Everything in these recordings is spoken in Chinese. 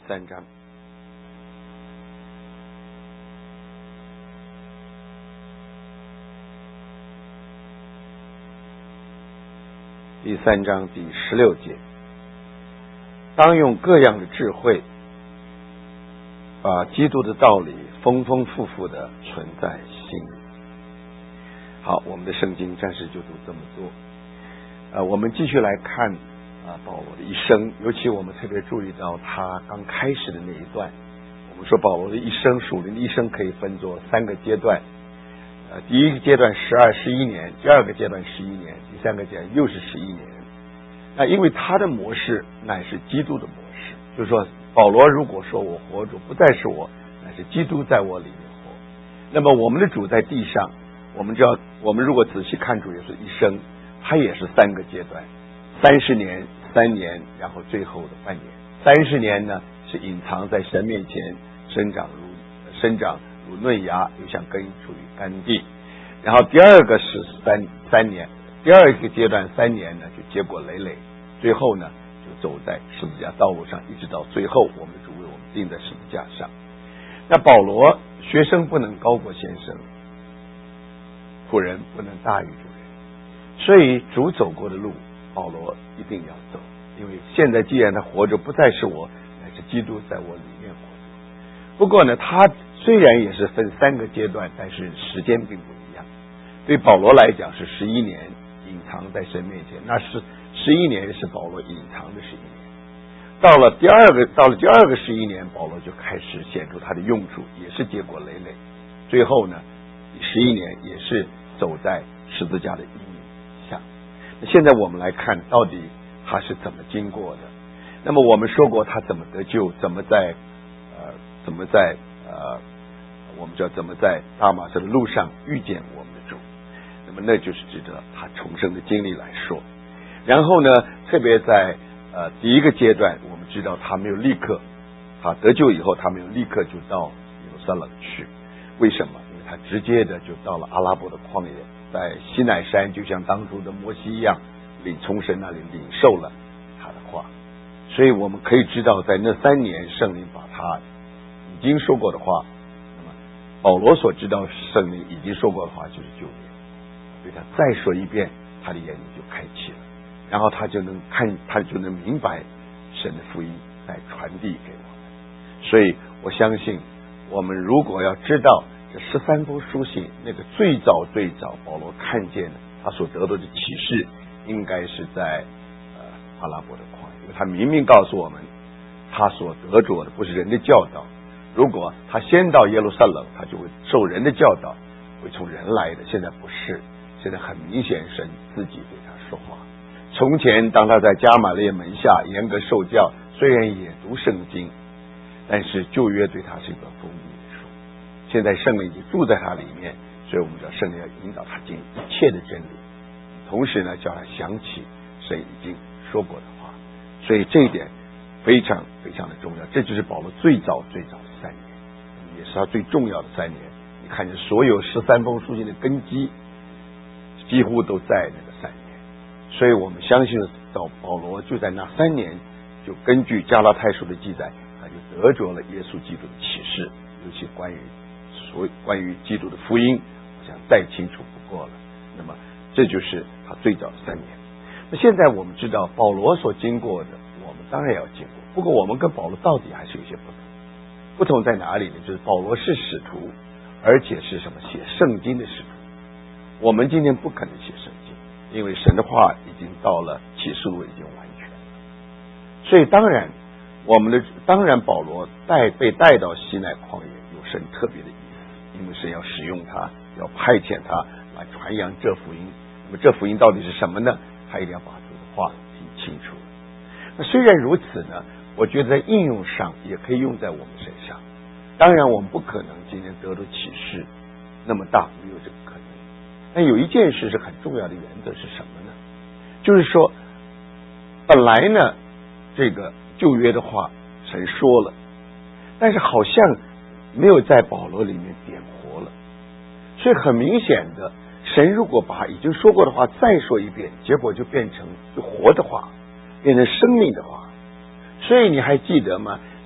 3章。第3章第16节，当用各样的智慧，把基督的道理丰丰富富的存在心里。好，我们的圣经暂时就读这么多。我们继续来看保罗的一生，尤其我们特别注意到他刚开始的那一段。我们说保罗的一生，属灵的一生可以分作3个阶段。第一个阶段12、11年，第二个阶段11年，第三个阶段又是11年。那因为他的模式乃是基督的模式，就是说保罗如果说我活着不再是我，乃是基督在我里面活。那么我们的主在地上，我们知道，我们如果仔细看主耶稣一生，他也是3个阶段，30年、3年，然后最后的半年。30年呢是隐藏在神面前，生长如嫩芽，又像根处于干地。然后第二个是三年，第二个阶段3年呢就结果累累，最后呢就走在十字架道路上，一直到最后我们的主为我们钉在十字架上。那保罗，学生不能高过先生，仆人不能大于主人，所以主走过的路保罗一定要走，因为现在既然他活着不再是我，乃是基督在我里面活着。不过呢，他虽然也是分3个阶段，但是时间并不一样。对保罗来讲是11年隐藏在神面前，那是11年是保罗隐藏的11年。到了第二个11年，保罗就开始显出他的用处，也是结果累累。最后呢11年也是走在十字架的阴影下。现在我们来看到底他是怎么经过的。那么我们说过他怎么得救，怎么在我们叫怎么在大马士的路上遇见我们的主。那么那就是值得他重生的经历来说。然后呢，特别在第一个阶段，我们知道他没有立刻，他得救以后他没有立刻就到耶路撒冷去。为什么？因为他直接的就到了阿拉伯的旷野，在西乃山就像当初的摩西一样，从神那里领受了他的话。所以我们可以知道，在那3年圣灵把他已经说过的话，那么保罗所知道圣灵已经说过的话就是救援，所以他再说一遍，他的眼睛就开启了，然后他就能明白神的福音来传递给我们。所以我相信，我们如果要知道这13封书信那个最早保罗看见的他所得到的启示，应该是在阿拉伯的旷野，因为他明明告诉我们，他所得着的不是人的教导。如果他先到耶路撒冷，他就会受人的教导，会从人来的。现在不是，现在很明显神自己对他说话。从前当他在加玛列门下严格受教，虽然也读圣经，但是旧约对他是一本封闭的书。现在圣灵已经住在他里面，所以我们知道圣灵要引导他进一切的真理，同时呢叫他想起神已经说过的话。所以这一点非常非常的重要。这就是保罗最早的3年，也是他最重要的3年。你看见所有13封书信的根基几乎都在那个3年。所以我们相信到保罗就在那3年，就根据加拉太书的记载，他就得着了耶稣基督的启示，尤其关于基督的福音，我想再清楚不过了。那么这就是他最早的3年。那现在我们知道保罗所经过的，我们当然要经过。不过我们跟保罗到底还是有些不同。不同在哪里呢？就是保罗是使徒，而且是什么？写圣经的使徒。我们今天不可能写圣经，因为神的话已经到了启示录已经完全了。所以当然保罗被带到西奈旷野，有神特别的意思，因为神要使用他，要派遣他来传扬这福音。那么这福音到底是什么呢？他一定要把主的话听清楚。那虽然如此呢，我觉得在应用上也可以用在我们身上。当然我们不可能今天得到启示那么大，没有这个可能。但有一件事是很重要的原则是什么呢？就是说本来呢这个旧约的话神说了，但是好像没有在保罗里面点活了。所以很明显的，神如果把已经说过的话再说一遍，结果就变成就活的话，变成生命的话。所以你还记得吗？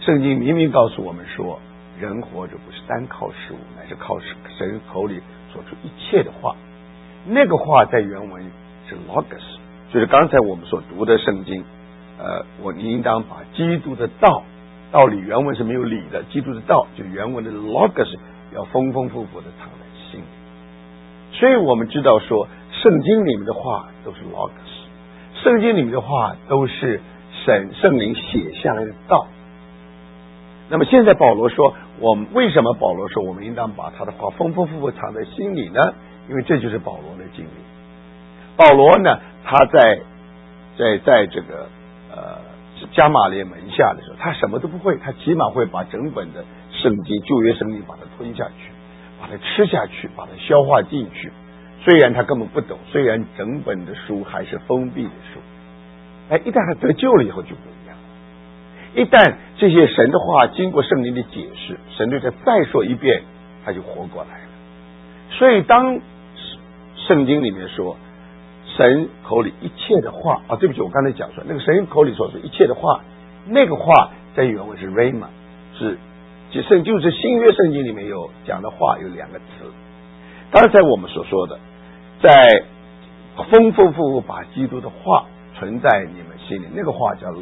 圣经明明告诉我们说，人活着不是单靠食物，乃是靠神口里说出一切的话。那个话在原文是 logos， 就是刚才我们所读的圣经。你应当把基督的道理原文是没有理的，基督的道就原文的 logos 要丰丰富富的藏在心里。所以我们知道说，圣经里面的话都是 logos， 圣经里面的话都是圣灵写下来的道。那么现在保罗说，为什么保罗说我们应当把他的话丰丰富富藏在心里呢？因为这就是保罗的经历。保罗呢，他在这个加马列门下的时候，他什么都不会，他起码会把整本的圣经旧约圣经把它吞下去，把它吃下去，把它消化进去。虽然他根本不懂，虽然整本的书还是封闭的书，一旦他得救了以后就不一样了。一旦这些神的话经过圣灵的解释，神对他再说一遍，他就活过来了。所以当圣经里面说神口里一切的话对不起，我刚才讲说那个神口里所说一切的话，那个话在原文是 rhema， 就是新约圣经里面有讲的话有两个词。刚才我们所说的，在丰丰富富把基督的话存在你们心里，那个话叫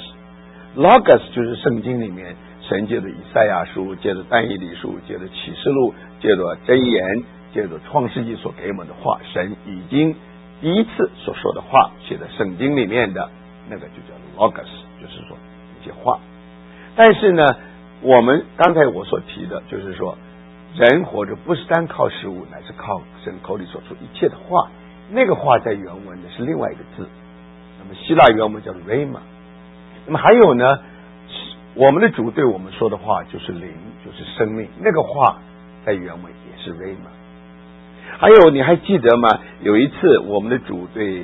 logos。logos 就是圣经里面神借着以赛亚书，借着但以理书，借着启示录，借着箴言，借着创世纪所给我们的话，神已经第一次所说的话写在圣经里面的那个就叫 logos， 就是说一些话。但是呢，我们刚才我所提的就是说，人活着不是单靠食物，乃是靠神口里所出一切的话。那个话在原文的是另外一个字，那么希腊原文叫 rhema。 那么还有呢，我们的主对我们说的话就是灵，就是生命，那个话在原文也是 rhema。还有你还记得吗？有一次我们的主对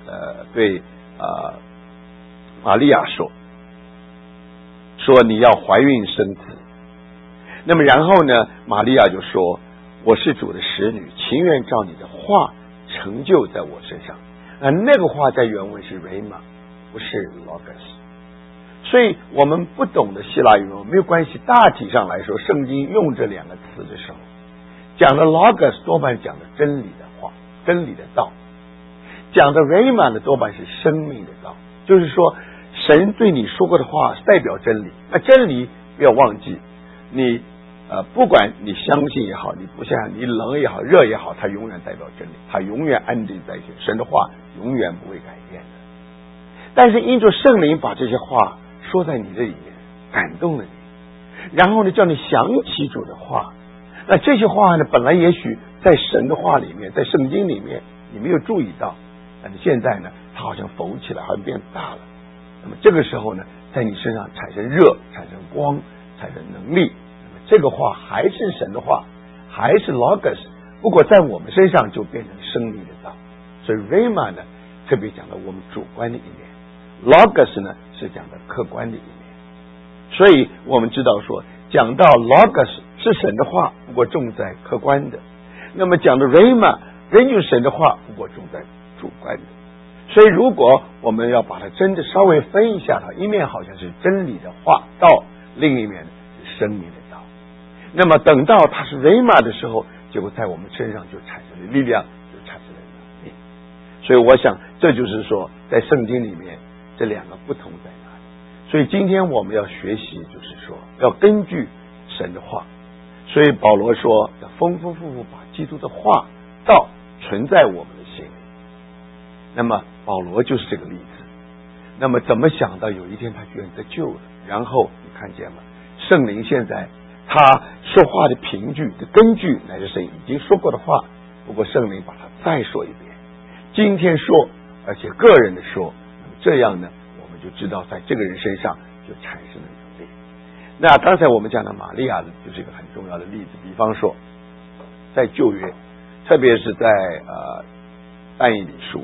玛利亚说你要怀孕生子。那么然后呢，玛利亚就说，我是主的使女，情愿照你的话成就在我身上。那个话在原文是 rhema， 不是 logos。 所以我们不懂的希腊语文没有关系，大体上来说圣经用这两个词的时候，讲的 logos 多半讲的真理的话，真理的道，讲的 rhema 呢多半是生命的道，就是说神对你说过的话代表真理。那真理不要忘记，你不管你相信也好，你不相信，你冷也好，热也好，它永远代表真理，它永远安定在心，神的话永远不会改变的。但是因着圣灵把这些话说在你这里面，感动了你，然后呢叫你想起主的话，那这些话呢本来也许在神的话里面，在圣经里面你没有注意到，但是现在呢它好像浮起来，好像变大了。那么这个时候呢，在你身上产生热，产生光，产生能力，那么这个话还是神的话，还是 logos， 不过在我们身上就变成生命的道。所以 rhema 呢特别讲了我们主观的一面， logos 呢是讲的客观的一面。所以我们知道说，讲到 logos 是神的话，不过重在客观的，那么讲的 rhema 仍旧是神的话，不过重在主观的。所以如果我们要把它真的稍微分一下，它一面好像是真理的话道，另一面是生命的道。那么等到它是 rhema 的时候，结果在我们身上就产生了力量，就产生了能力。所以我想这就是说在圣经里面这两个不同在哪里。所以今天我们要学习，就是说要根据神的话。所以保罗说要丰丰富富把基督的话道存在我们的心里。那么保罗就是这个例子。那么怎么想到有一天他居然得救了？然后你看见吗？圣灵现在他说话的凭据的根据乃是神已经说过的话，不过圣灵把它再说一遍，今天说，而且个人的说，这样呢我们就知道在这个人身上就产生了能力。那刚才我们讲的玛利亚就是一个很重要的例子。比方说在旧约，特别是在但以理书，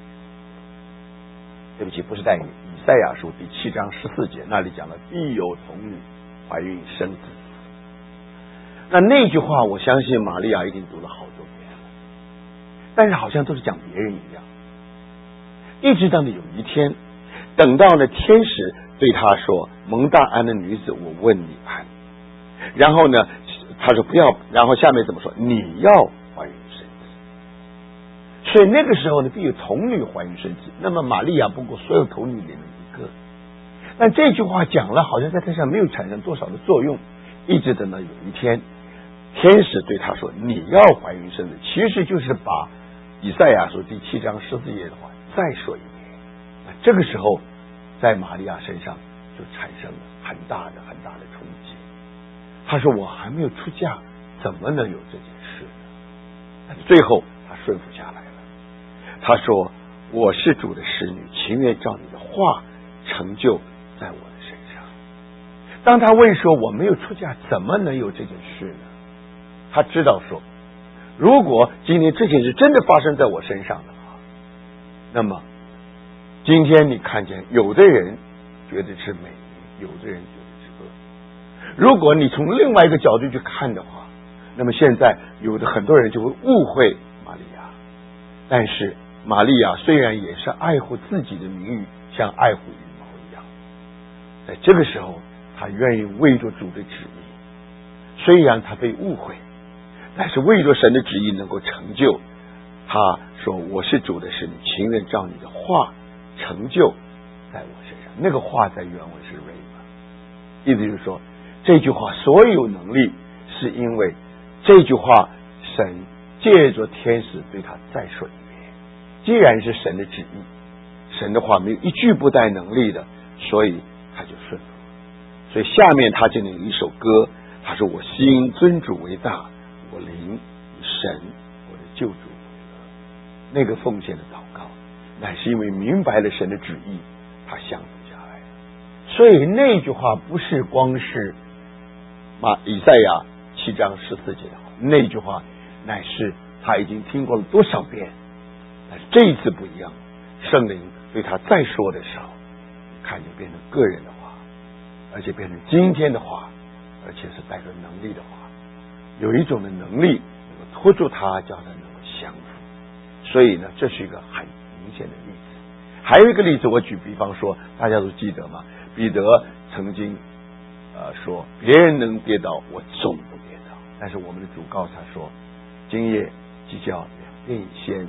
对不起，不是但以理，以赛亚书第7章14节，那里讲了必有童女怀孕生子。那句话我相信玛利亚一定读了好多遍了，但是好像都是讲别人一样。一直到呢有一天，等到呢天使对他说：“蒙大安的女子，我问你安。”然后呢，他说不要，然后下面怎么说？你要怀孕生子。所以那个时候呢，必有童女怀孕生子。那么玛利亚不过所有童女里面一个。但这句话讲了，好像在他上没有产生多少的作用。一直等到有一天，天使对他说：“你要怀孕生子。”其实就是把以赛亚书第7章14节的话再说一遍。这个时候，在玛利亚身上就产生了很大的冲击。他说：“我还没有出嫁，怎么能有这件事呢？”但是最后他顺服下来了。他说：“我是主的使女，情愿照你的话成就在我的身上。”当他问说：“我没有出嫁，怎么能有这件事呢？”他知道说，如果今天这件事真的发生在我身上的话，那么今天你看见有的人觉得是美，有的人觉得是恶。如果你从另外一个角度去看的话，那么现在有的很多人就会误会玛利亚。但是玛利亚虽然也是爱护自己的名誉，像爱护羽毛一样，在这个时候他愿意为着主的旨意，虽然他被误会，但是为着神的旨意能够成就。他说：“我是主的使女，情愿照你的话成就在我身上。”那个话在原文是 rhema， 意思就是说这句话所有能力是因为这句话神借着天使对他再说一遍。既然是神的旨意，神的话没有一句不带能力的，所以他就顺服。所以下面他就有一首歌，他说：“我心尊主为大，我灵以神我的救主为乐。”那个奉献的祷告乃是因为明白了神的旨意，他降服下来了。所以那句话不是光是以赛亚7章14节的话，那句话乃是他已经听过了多少遍。但是这一次不一样，圣灵对他再说的时候，看见变成个人的话，而且变成今天的话，而且是带着能力的话，有一种的能力能够拖住他，叫他能够降服。所以呢，这是一个很明显的例子。还有一个例子，我举比方说，大家都记得吗？彼得曾经说：“别人能跌倒，我总不跌倒。”但是我们的主告诉他说：“今夜即叫2遍以先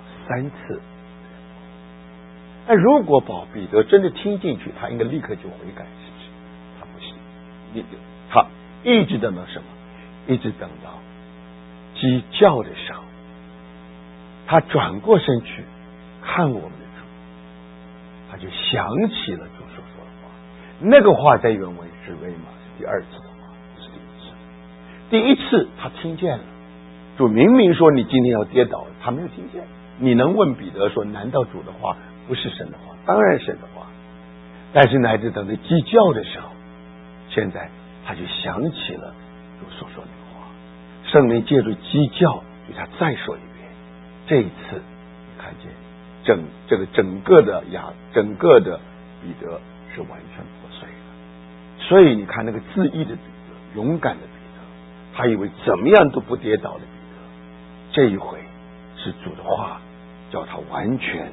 3次。”那如果彼得真的听进去，他应该立刻就悔改，是不是？他不行，他一直等到什么？一直等到鸡叫的时候，他转过身去看我们的主，他就想起了主所说的话。那个话在原文是rhema，是第2次的话，不是第1次。第1次他听见了，主明明说你今天要跌倒，他没有听见。你能问彼得说：“难道主的话不是神的话？”当然神的话。但是乃至等着鸡叫的时候，现在他就想起了主所说的话。圣灵借助鸡叫对他再说一遍。这一次你看见整个的彼得是完全破碎了。所以你看那个自义的彼得，勇敢的彼得，他以为怎么样都不跌倒的彼得，这一回是主的话叫他完全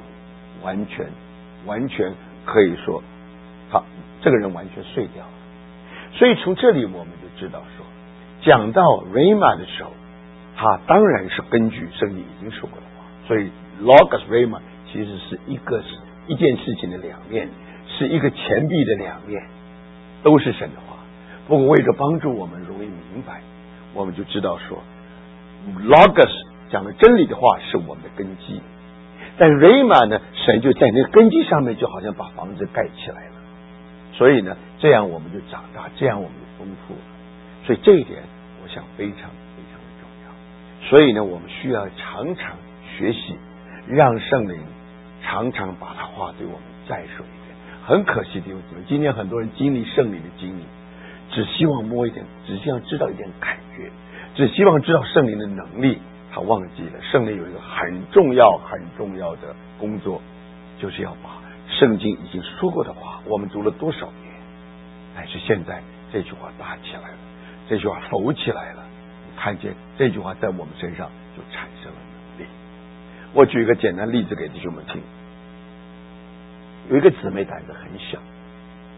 可以说他这个人完全碎掉了。所以从这里我们就知道说，讲到 rhema 的时候，他当然是根据圣经已经说过的话。所以 logos rhema 其实是一件事情的两面，是一个钱币的两面，都是神的话。不过为了帮助我们容易明白，我们就知道说 logos 讲的真理的话是我们的根基，但 rhema 呢，神就在那个根基上面就好像把房子盖起来了。所以呢，这样我们就长大，这样我们就丰富了。所以这一点我想非常非常的重要。所以呢，我们需要常常学习，让圣灵常常把他话对我们再说一遍。很可惜的弟兄姊妹，今天很多人经历圣灵的经历，只希望摸一点，只希望知道一点感觉，只希望知道圣灵的能力，他忘记了圣灵有一个很重要的工作，就是要把圣经已经说过的话，我们读了多少遍，但是现在这句话打起来了，这句话浮起来了，看见这句话在我们身上就产生了能力。我举一个简单例子给弟兄们听。有一个姊妹胆子很小，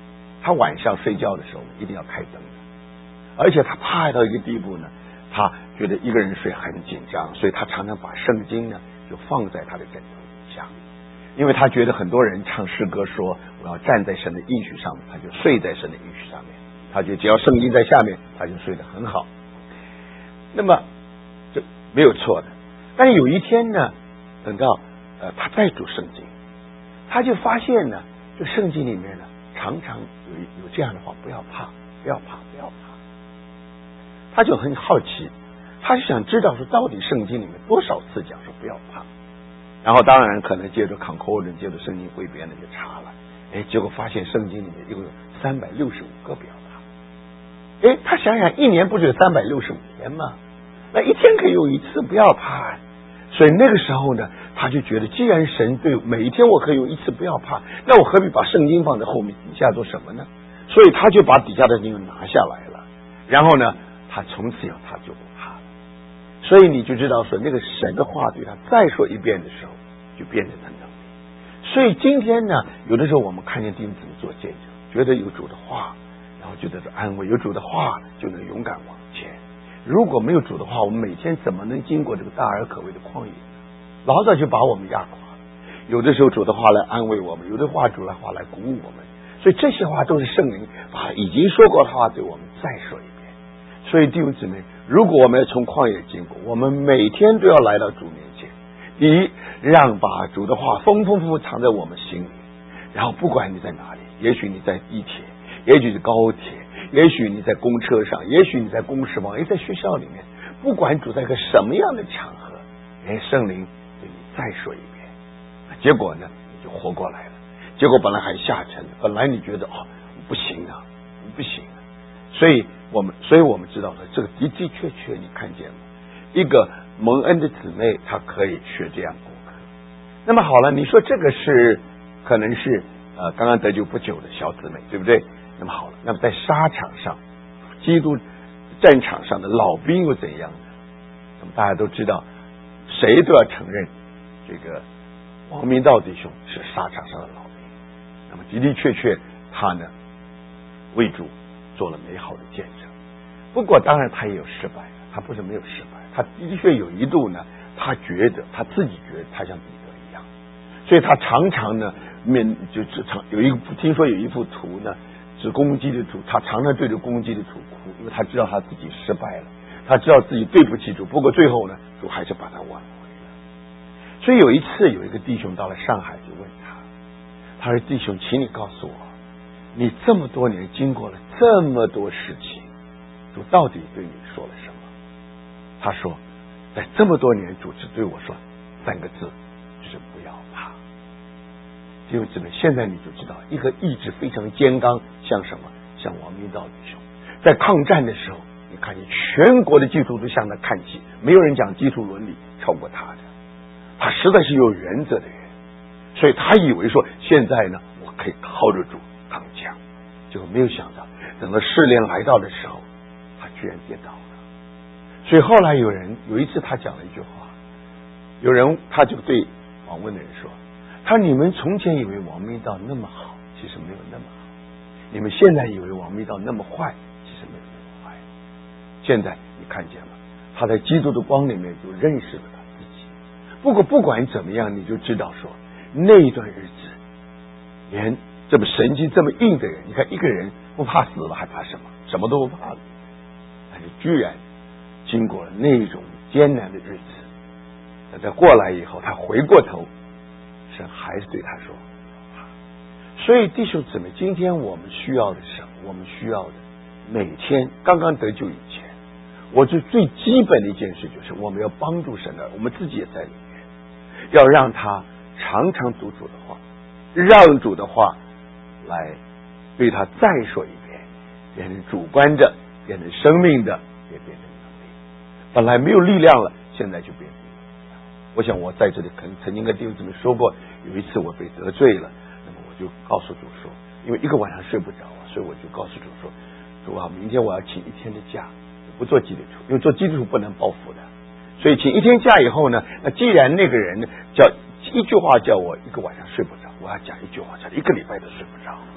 他晚上睡觉的时候一定要开灯的，而且他怕到一个地步呢，他觉得一个人睡很紧张，所以他常常把圣经呢就放在他的枕头底下，因为他觉得很多人唱诗歌说我要站在神的应许上面，他就睡在神的应许上面，他觉得只要圣经在下面，他就睡得很好。那么这没有错的，但是有一天呢，等到他再读圣经，他就发现呢，就圣经里面呢常常有这样的话，不要怕，不要怕，不要怕。他就很好奇，他就想知道说到底圣经里面多少次讲说不要怕。然后当然可能借着 concordance 借着圣经汇编的就查了，结果发现圣经里面一共有365个不要怕。他想想一年不是有365天吗？那一天可以有一次不要怕。所以那个时候呢，他就觉得既然神对每一天我可以有一次不要怕，那我何必把圣经放在后面底下做什么呢？所以他就把底下的经拿下来了，然后呢他从此以后他就不怕了。所以你就知道说那个神的话对他再说一遍的时候就变成他能力。所以今天呢，有的时候我们看见弟兄姊妹做见证，觉得有主的话，然后觉得是安慰，有主的话就能勇敢往前。如果没有主的话，我们每天怎么能经过这个大而可畏的旷野呢？老早就把我们压垮了。有的时候主的话来安慰我们，有的主的话来鼓舞我们，所以这些话都是圣灵把已经说过的话对我们再说一遍。所以弟兄姊妹，如果我们要从旷野经过，我们每天都要来到主面前。第一，让把主的话丰丰富富藏在我们心里，然后不管你在哪里，也许你在地铁，也许是高铁，也许你在公车上，也许你在公事房，也在学校里面，不管主在一个什么样的场合，圣灵对你再说一遍，结果呢你就活过来了。结果本来还下沉，本来你觉得不行啊，不行啊。所以我们知道的这个的的确确你看见了一个蒙恩的姊妹，她可以学这样功课。那么好了，你说这个是可能是刚刚得救不久的小姊妹，对不对？那么好了，那么在沙场上，基督战场上的老兵又怎样呢？那么大家都知道，谁都要承认这个王明道弟兄是沙场上的老兵。那么的的确确他呢为主做了美好的见证。不过当然他也有失败，他不是没有失败，他的确有一度呢，他自己觉得他像彼得一样，所以他常常呢听说有一幅图呢是攻击的主，他常常对着攻击的主哭，因为他知道他自己失败了，他知道自己对不起主，不过最后呢主还是把他挽回了。所以有一次有一个弟兄到了上海就问他说弟兄，请你告诉我，你这么多年经过了这么多事情，主到底对你说了什么？他说在这么多年主只对我说3个字，就是不要怕。弟兄姊妹，现在你就知道一个意志非常坚刚，像什么？像王明道弟兄在抗战的时候，你看见全国的基督徒都向他看齐，没有人讲基督伦理超过他的，他实在是有原则的人，所以他以为说现在呢我可以靠着主扛枪，结果没有想到等到试炼来到的时候，他居然跌倒了。所以后来有一次他讲了一句话，有人他就对访问的人说，他说你们从前以为王明道那么好，其实没有那么好，你们现在以为王明道那么坏，其实没有那么坏。现在你看见了，他在基督的光里面就认识了他自己。不过不管怎么样，你就知道说那一段日子连这么神经这么硬的人，你看一个人不怕死了还怕什么？什么都不怕了，但是居然经过了那种艰难的日子，等他过来以后，他回过头，神还是对他说。所以弟兄姊妹，今天我们需要的是什么？我们需要的每天刚刚得救以前，我最基本的一件事就是我们要帮助神的，我们自己也在里面，要让他常常读主的话，让主的话来对他再说一遍，变成主观的，变成生命的，也变成能力。本来没有力量了，现在就变成力量。我想我在这里曾经跟弟兄姊妹说过，有一次我被得罪了，那么我就告诉主说，因为一个晚上睡不着，所以我就告诉主说，主啊，明天我要请1天的假，不做基督徒，因为做基督徒不能报复的，所以请1天假以后呢，那既然那个人呢叫一句话叫我一个晚上睡不着，我要讲一句话叫1个礼拜都睡不着。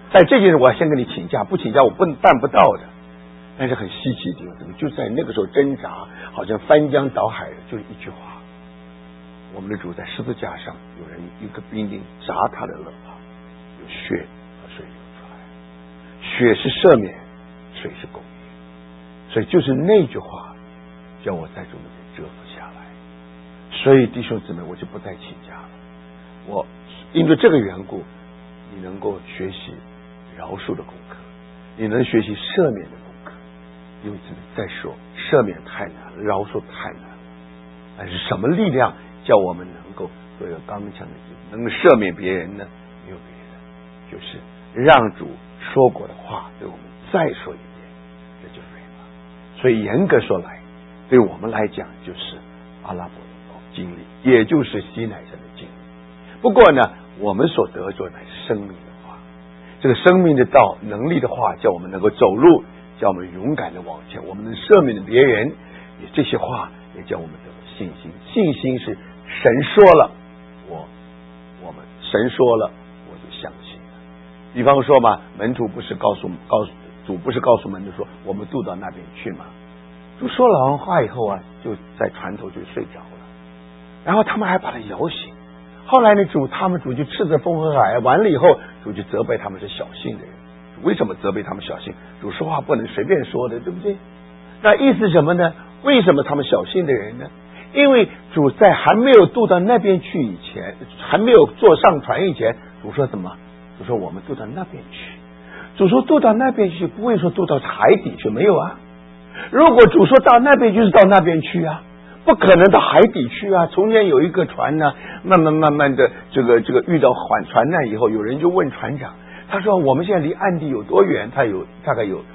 在这件事我要先跟你请假，不请假我办不到的。但是很稀奇的地方，就在那个时候挣扎，好像翻江倒海的，就是一句话：我们的主在十字架上，有人一个兵丁砸他的肋旁，有血和水流出来，血是赦免，水是公义。所以就是那句话，叫我在主那边折服下来。所以弟兄姊妹，我就不再请假了。我因为这个缘故，你能够学习饶恕的功课，你能学习赦免的功课。因为再说赦免太难了，饶恕太难了。但是什么力量叫我们能够做一个刚强的心，能够赦免别人呢？没有别的，就是让主说过的话对我们再说一遍，这就是什么？所以严格说来，对我们来讲就是阿拉伯的经历，也就是西乃山的经历。不过呢，我们所得着乃是生命的话，这个生命的道能力的话，叫我们能够走路，叫我们勇敢的往前，我们能赦免的别人，也这些话也叫我们得到信心。信心是神说了，我们神说了，我就相信了。比方说嘛，门徒不是告诉主不是告诉门徒说我们渡到那边去吗？主说了完话以后啊，就在船头就睡着了，然后他们还把他摇醒。后来呢，他们主就斥责风和海，完了以后，主就责备他们是小信的人。为什么责备他们小信？主说话不能随便说的，对不对？那意思什么呢？为什么他们小信的人呢？因为主在还没有渡到那边去以前，还没有坐上船以前，主说什么？主说我们渡到那边去。主说渡到那边去，不会说渡到海底去，没有啊。如果主说到那边，就是到那边去啊，不可能到海底去啊。从前有一个船呢，慢慢的这个遇到船难以后，有人就问船长，他说我们现在离岸地有多远？他有大概有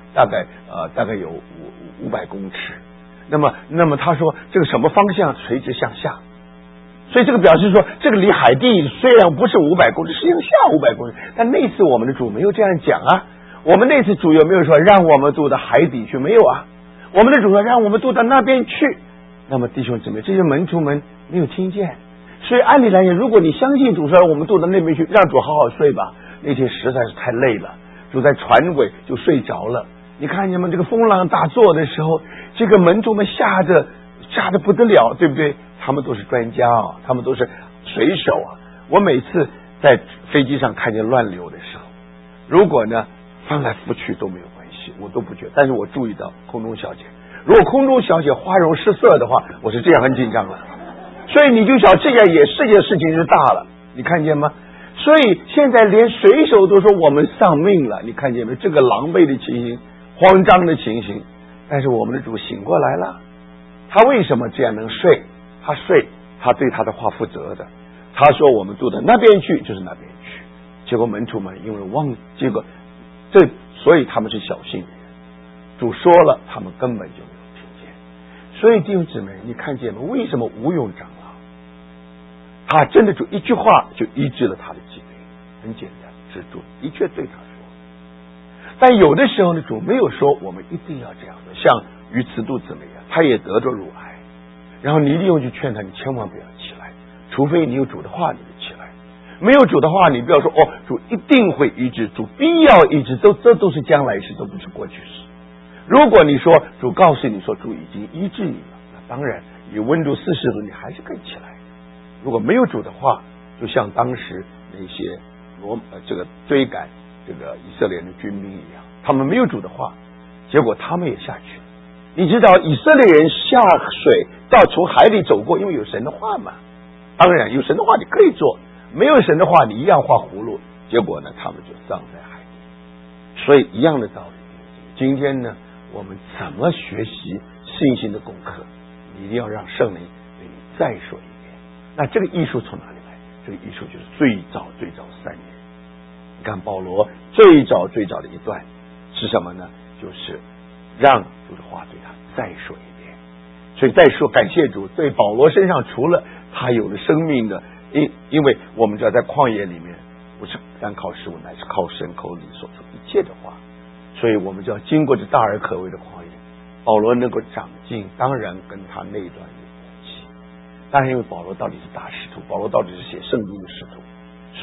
500公尺。那么他说这个什么方向垂直向下，所以这个表示说这个离海地虽然不是500公尺，实际上下500公尺。但那次我们的主没有这样讲啊，我们那次主有没有说让我们渡到海底去？没有啊，我们的主说让我们渡到那边去。那么弟兄姊妹，这些门徒们没有听见，所以按理来讲，如果你相信主说我们渡到那边去，让主好好睡吧，那天实在是太累了，主在船尾就睡着了。你看见吗？这个风浪大作的时候，这个门徒们吓得不得了，对不对？他们都是专家啊，他们都是水手啊。我每次在飞机上看见乱流的时候，如果呢翻来覆去都没有关系，我都不觉得。但是我注意到空中小姐，如果空中小姐花容失色的话，我是这样很紧张了。所以你就想这件事情是大了，你看见吗？所以现在连水手都说我们丧命了，你看见没？这个狼狈的情形，慌张的情形。但是我们的主醒过来了，他为什么这样能睡？他睡，他对他的话负责的。他说我们渡到那边去，就是那边去。结果门徒们因为结果所以他们是小信的人。主说了，他们根本就没有听见。所以弟兄姊妹，你看见吗？为什么吴用长老他真的主一句话就医治了他的疾病？很简单，是主的确对他说。但有的时候呢，主没有说我们一定要这样的。像于慈度姊妹啊，他也得着乳癌，然后你利用去劝他，你千万不要起来，除非你有主的话，你就起来。没有主的话，你不要说主一定会医治，主必要医治，这都是将来事，都不是过去式。如果你说主告诉你说主已经医治你了，那当然你温度40度，你还是可以起来。如果没有主的话，就像当时那些追赶这个以色列的军兵一样，他们没有主的话，结果他们也下去了。你知道以色列人下水到从海里走过，因为有神的话嘛。当然有神的话你可以做，没有神的话你一样画葫芦，结果呢他们就葬在海里。所以一样的道理，今天呢我们怎么学习信心的功课，你一定要让圣灵给你再说一遍。那这个艺术从哪里来？这个艺术就是最早3年。你看保罗最早的一段是什么呢？就是让主的话对他再说一遍。所以再说感谢主，对保罗身上除了他有了生命的，因为我们就要在旷野里面，不是单靠食物，乃是靠神口里所说一切的话。所以我们就要经过这大而可畏的旷野，保罗能够长进，当然跟他那一段有关系。当然因为保罗到底是大使徒，保罗到底是写圣经的使徒，所以你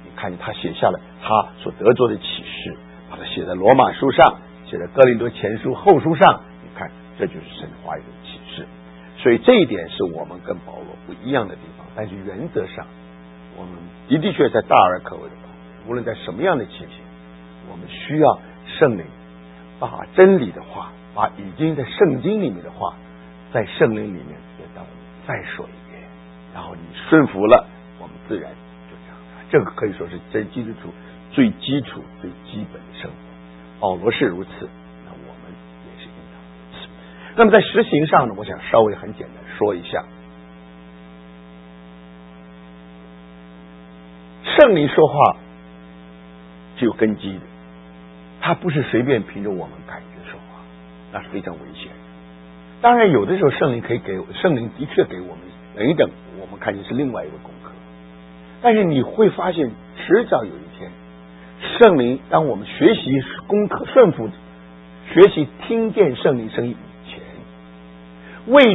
看见他写下了他所得着的启示，把它写在罗马书上，写在哥林多前书后书上，你看这就是神话语的启示。所以这一点是我们跟保罗不一样的地方，但是原则上我们的确在大而可畏的方面，无论在什么样的情形，我们需要圣灵把真理的话，把已经在圣经里面的话，在圣灵里面让我们再说一遍，然后你顺服了，我们自然就这样。这个可以说是真基督徒最基础最基本的生活。保罗是如此，那我们也是应当如此。那么在实行上呢，我想稍微很简单说一下，圣灵说话是有根基的，他不是随便凭着我们感觉说话，那是非常危险的。当然有的时候圣灵的确给我们等我们看见是另外一个功课，但是你会发现迟早有一天，圣灵当我们学习功课顺服学习听见圣灵声音以前，为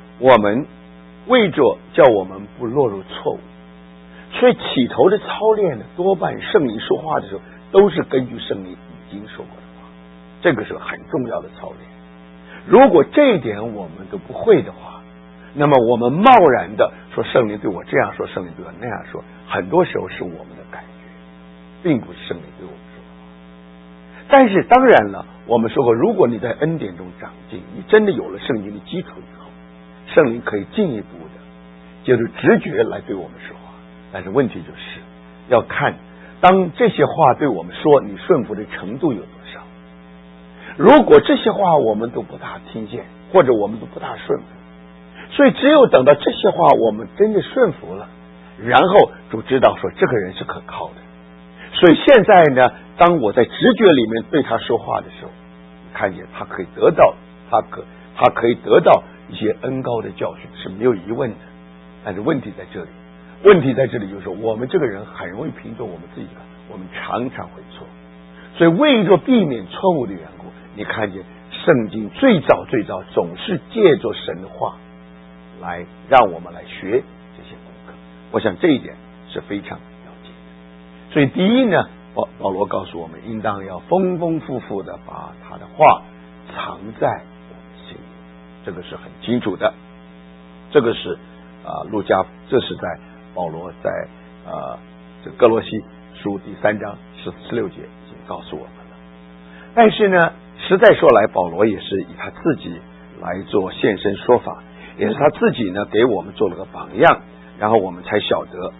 着叫我们不落入错误，所以起头的操练呢，多半圣灵说话的时候都是根据圣灵已经说过的话，这个是很重要的操练。如果这一点我们都不会的话，那么我们贸然的说圣灵对我这样说，圣灵对我那样说，很多时候是我们的感觉，并不是圣灵对我们说的话。但是当然了，我们说过，如果你在恩典中长进，你真的有了圣经的基础以后，圣灵可以进一步的借助直觉来对我们说话。但是问题就是要看当这些话对我们说，你顺服的程度有多少。如果这些话我们都不大听见，或者我们都不大顺服，所以只有等到这些话我们真的顺服了，然后就知道说这个人是可靠的。所以现在呢，当我在直觉里面对他说话的时候，看见他可以得到一些恩膏的教训是没有疑问的。但是问题在这里就是说，我们这个人很容易凭着我们自己的，我们常常会错。所以为着避免错误的缘故，你看见圣经最早总是借着神的话来让我们来学这些功课。我想这一点是非常要紧的。所以第一呢，保罗告诉我们应当要丰丰富富的把他的话藏在我们心里，这个是很清楚的。这个是这是在保罗在这哥罗西书第3章16节已经告诉我们了。但是呢，实在说来，保罗也是以他自己来做现身说法，也是他自己呢给我们做了个榜样，然后我们才晓得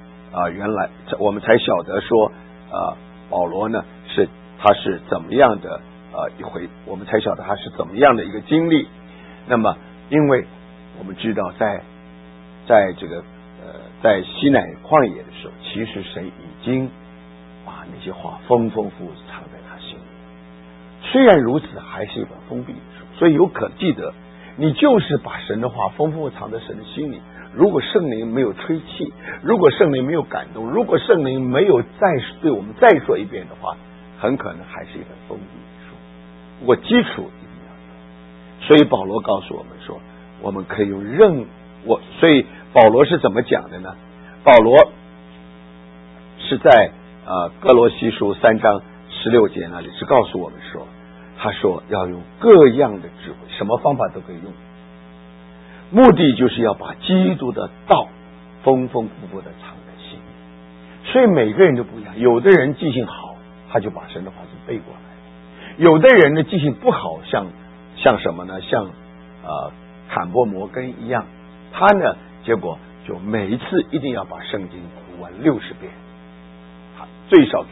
说保罗呢他是怎么样的我们才晓得他是怎么样的一个经历。那么因为我们知道在这个在西乃旷野的时候，其实神已经把那些话丰丰富富藏在他心里。虽然如此，还是一本封闭的书，所以有可记得，你就是把神的话丰富藏在神的心里。如果圣灵没有吹气，如果圣灵没有感动，如果圣灵没有对我们再说一遍的话，很可能还是一本封闭的书。不过基础一定要有。所以保罗告诉我们说，我们可以用所以保罗是怎么讲的呢？保罗是在哥罗西书3章16节那里是告诉我们说，他说要用各样的智慧，什么方法都可以用，目的就是要把基督的道丰丰富富的藏在心里。所以每个人都不一样，有的人记性好，他就把神的话就背过来了；有的人的记性不好，像什么呢？像坎波摩根一样，他呢结果就每一次一定要把圣经读完60遍，最少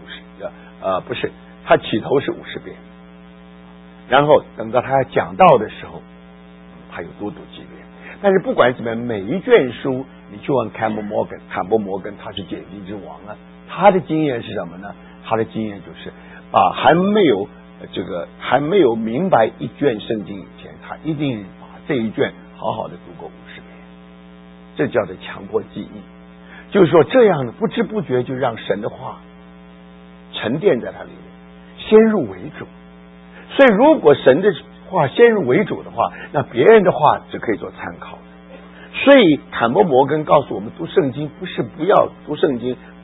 50，不是，他起头是50遍，然后等到他要讲道的时候，他又多读几遍。但是不管怎么样，每一卷书你去问坎波摩根他是解经之王啊，他的经验是什么呢？他的经验就是把还没有明白一卷圣经以前，他一定把这一卷好好的读过50遍，这叫做强迫记忆。就是说这样不知不觉就让神的话沉淀在他里面，先入为主。所以如果神的话先入为主的话，那别人的话只可以做参考的。所以坎波摩根告诉我们，读圣经不是不要读圣经，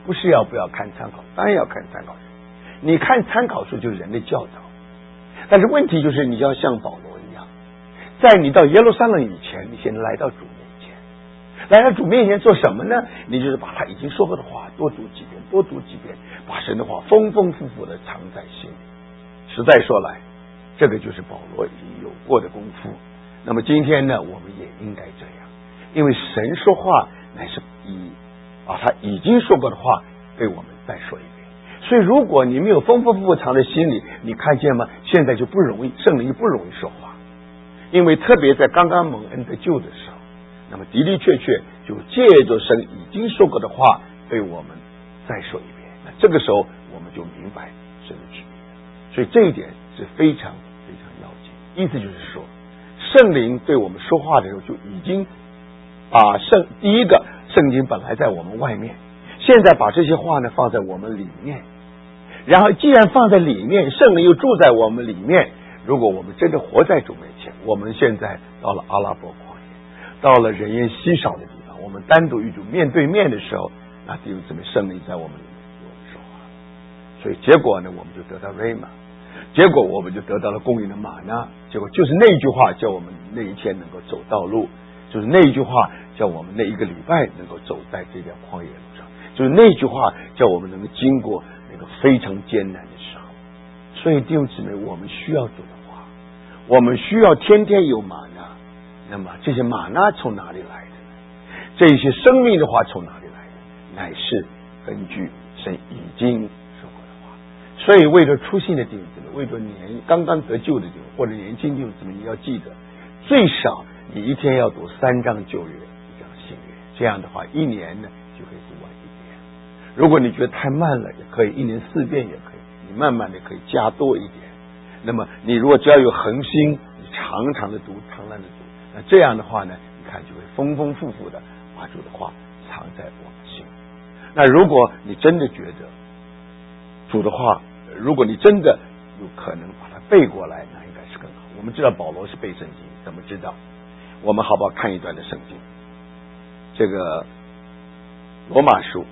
不是不要看参考书，当然要看参考书。你看参考书就是人的教导，但是问题就是你要像保罗一样，在你到耶路撒冷以前，你先来到主面前。来到主面前做什么呢？你就是把他已经说过的话多读几遍，多读几遍，把神的话丰丰富富的藏在心里。实在说来，这个就是保罗已经有过的功夫。那么今天呢，我们也应该这样，因为神说话乃是把他已经说过的话对我们再说一遍。所以如果你没有丰丰富富藏在心里，你看见吗？现在就不容易，圣灵就不容易说话。因为特别在刚刚蒙恩得救的时候，那么的确就借着神已经说过的话对我们再说一遍。那这个时候我们就明白神的旨意。所以这一点是非常非常要紧。意思就是说，圣灵对我们说话的时候就已经把第一个圣经本来在我们外面，现在把这些话呢放在我们里面。然后既然放在里面，圣灵又住在我们里面，如果我们真的活在主面前，我们现在到了阿拉伯旷野，到了人烟稀少的地方，我们单独与主面对面的时候，那弟兄姊妹，圣灵在我们里面与我们说话。所以结果呢，我们就得到瑞玛，结果我们就得到了供应的玛纳，结果就是那一句话叫我们那一天能够走道路，就是那一句话叫我们那一个礼拜能够走在这条旷野路上，就是那句话叫我们能够经过那个非常艰难的时候。所以弟兄姊妹，我们需要主的话，我们需要天天有玛纳。那么这些玛纳从哪里来的呢？这些生命的话从哪里来的？乃是根据神已经说过的话。所以为了初信的弟兄姊妹，为了刚刚得救的弟兄或者年轻弟兄姊妹，你要记得，最少你一天要读3章旧约，1章新约，这样的话一年呢就可以读完1遍。如果你觉得太慢了，也可以1年4遍也可以，你慢慢的可以加多一点。那么你如果只要有恒心，你常常的读，常常的读，那这样的话呢，你看就会丰丰富富的把主的话藏在我们心。那如果你真的觉得主的话，如果你真的有可能把它背过来，那应该是更好。我们知道保罗是背圣经，怎么知道？我们好不好看一段的圣经？这个罗马书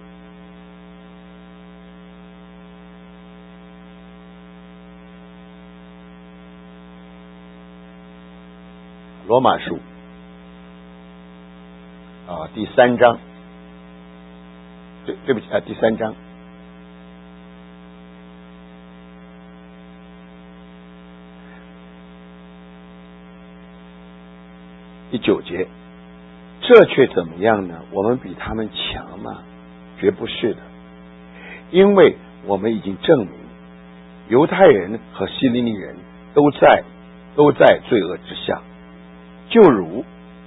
第3章，对不起第3章第9节，这却怎么样呢？我们比他们强吗？绝不是的，因为我们已经证明，犹太人和希利尼人都在罪恶之下，就如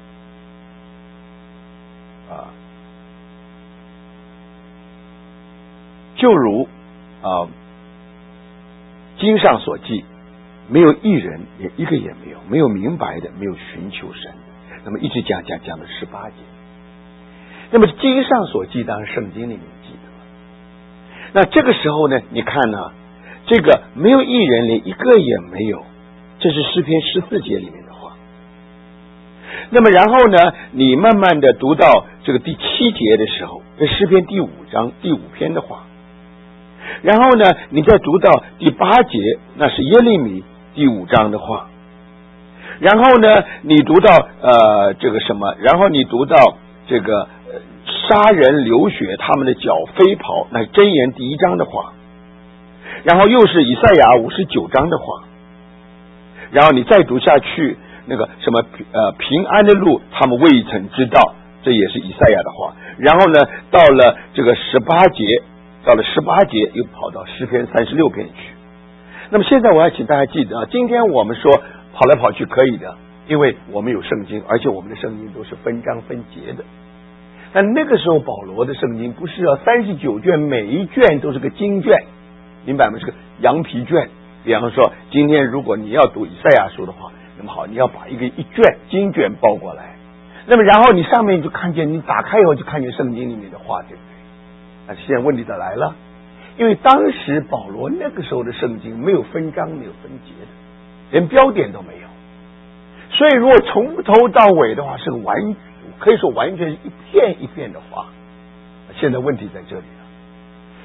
经上所记，没有一人，连一个也没有，没有明白的，没有寻求神的。那么一直讲到18节。那么经上所记，当然圣经里面记得了。那这个时候呢，你看呢，这个没有一人，连一个也没有，这是诗篇14节里面的话。那么然后呢，你慢慢的读到这个第7节的时候，这诗篇第5章第5篇的话。然后呢，你再读到第8节，那是耶利米第5章的话。然后呢，你读到这个什么？然后你读到这个杀人流血，他们的脚飞跑，那是箴言第1章的话。然后又是以赛亚59章的话。然后你再读下去，那个什么平安的路，他们未曾知道，这也是以赛亚的话。然后呢，到了这个18节，又跑到诗篇36篇去。那么现在我要请大家记得啊，今天我们说跑来跑去可以的，因为我们有圣经，而且我们的圣经都是分章分节的。但那个时候保罗的圣经不是39卷，每一卷都是个经卷，明白吗？是个羊皮卷。比方说今天如果你要读以赛亚书的话，那么好，你要把一卷经卷包过来，那么然后你上面就看见，你打开以后就看见圣经里面的话，对不对？但是现在问题就来了，因为当时保罗那个时候的圣经没有分章，没有分节的，连标点都没有，所以如果从头到尾的话，是可以说完全是一片一片的话。现在问题在这里了，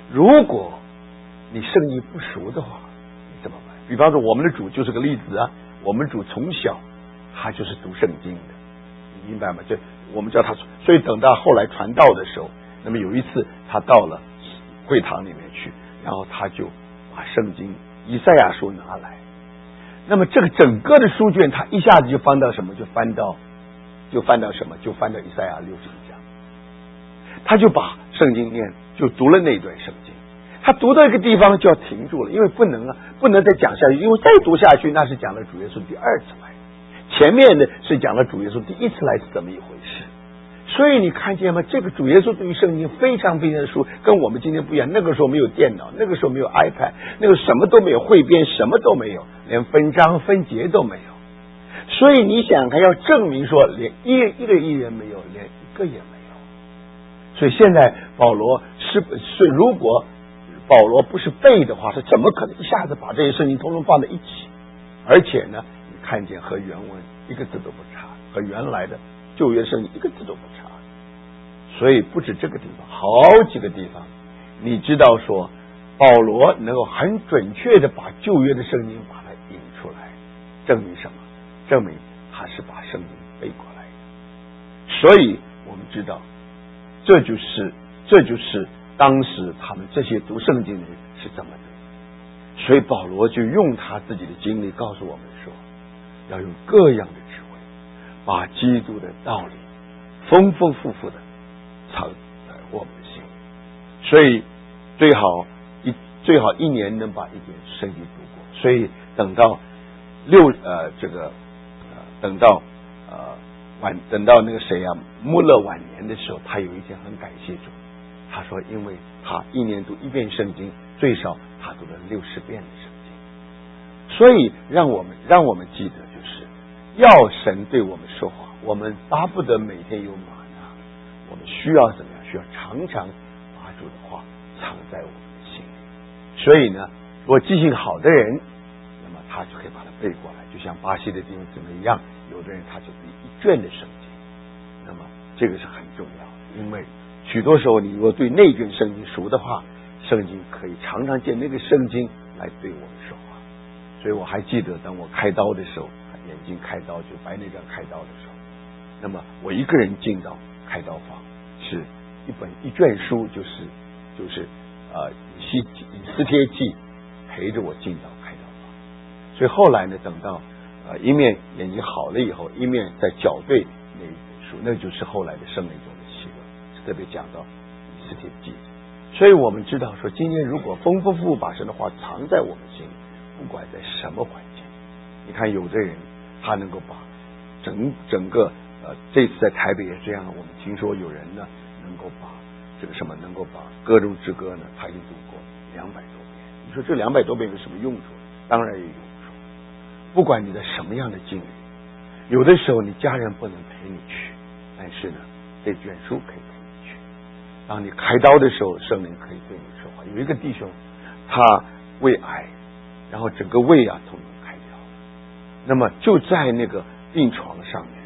如果你圣经不熟的话，你怎么办？比方说我们的主就是个例子啊，我们主从小他就是读圣经的，你明白吗？就我们叫他，所以等到后来传道的时候，那么有一次他到了会堂里面去，然后他就把圣经以赛亚书拿来，那么这个整个的书卷他一下子就翻到什么？就翻到什么？就翻到以赛亚61章，他就把圣经念，就读了那一段圣经。他读到一个地方就要停住了，因为不能再讲下去，因为再读下去那是讲了主耶稣第二次来，前面的是讲了主耶稣第一次来是怎么一回事。所以你看见吗？这个主耶稣对于圣经非常非常的熟，跟我们今天不一样。那个时候没有电脑，那个时候没有 iPad， 那个什么都没有，汇编什么都没有，连分章分节都没有。所以你想还要证明说连一个艺人没有，连一个也没有。所以现在保罗是如果保罗不是背的话，他怎么可能一下子把这些圣经通通放在一起？而且呢，你看见和原文一个字都不差，和原来的旧约圣经一个字都不差。所以不止这个地方，好几个地方，你知道说保罗能够很准确的把旧约的圣经把它引出来，证明什么？证明他是把圣经背过来的。所以我们知道，这就是当时他们这些读圣经的人是怎么的。所以保罗就用他自己的经历告诉我们说，要用各样的智慧，把基督的道理丰丰富富的藏在我们的心里。所以最好一年能把一点圣经读过。所以等到等到那个谁啊，穆勒晚年的时候，他有一天很感谢主，他说因为他一年读1遍圣经，最少他读了60遍的圣经。所以让我们记得，就是要神对我们说话，我们巴不得每天有玛纳，我们需要怎么样？需要常常把主的话藏在我们的心里。所以呢，如果记性好的人，那么他就可以把它背过来，就像巴西的弟兄姊妹一样，有的人他就背1卷的圣经。那么这个是很重要的，因为许多时候你如果对那卷圣经熟的话，圣经可以常常借那个圣经来对我们说话。所以我还记得当我开刀的时候，眼睛开刀就白内障开刀的时候，那么我一个人进到开刀房，是一卷书，就是以斯帖记陪着我进到开刀房。所以后来呢，等到一面眼睛好了以后，一面在校对那一本书，那就是后来的生命中的喜乐，特别讲到以斯帖记。所以我们知道说，今天如果丰丰富富把神的话藏在我们心里，不管在什么环境，你看有的人他能够把整个这次在台北也这样，我们听说有人呢能够把能够把歌中之歌呢，他已经读过200多遍。你说这200多遍有什么用处？当然有用处。不管你在什么样的境遇，有的时候你家人不能陪你去，但是呢，这卷书可以陪你去。当你开刀的时候，圣灵可以对你说话。有一个弟兄，他胃癌，然后整个胃啊统统开掉，那么就在那个病床上面，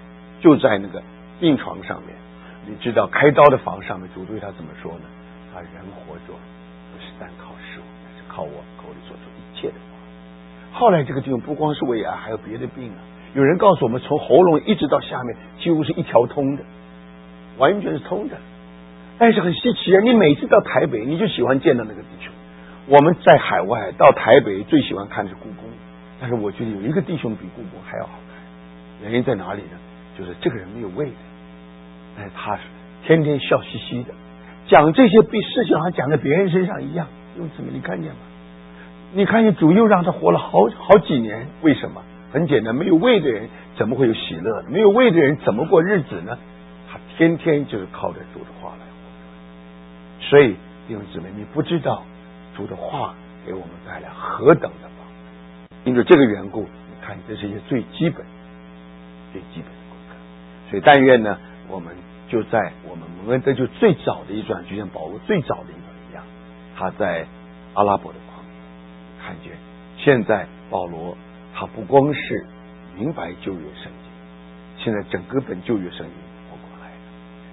你知道开刀的房上面，主对他怎么说呢？他人活着不是单靠食物，但是靠我口里说出一切的话。后来这个地方不光是胃癌，还有别的病啊。有人告诉我们，从喉咙一直到下面几乎是一条通的，完全是通的。但是很稀奇啊，你每次到台北，你就喜欢见到那个弟兄。我们在海外到台北最喜欢看的是故宫，但是我觉得有一个弟兄比故宫还要好看。原因在哪里呢？就是这个人没有胃的，但是他天天笑嘻嘻的，讲这些比事情好像讲在别人身上一样。用姊妹，你看见吗？你看见主又让他活了好几年，为什么？很简单，没有胃的人怎么会有喜乐呢？没有胃的人怎么过日子呢？他天天就是靠着主的话来活。所以弟兄姊妹，你不知道主的话给我们带来何等的帮助。因着这个缘故，你看这是一些最基本的功课。所以但愿呢，我们就在我们蒙恩得救最早的一段，就像保罗最早的一段一样，他在阿拉伯的旷野看见，现在保罗他不光是明白旧约圣经，现在整个本旧约圣经活过来了，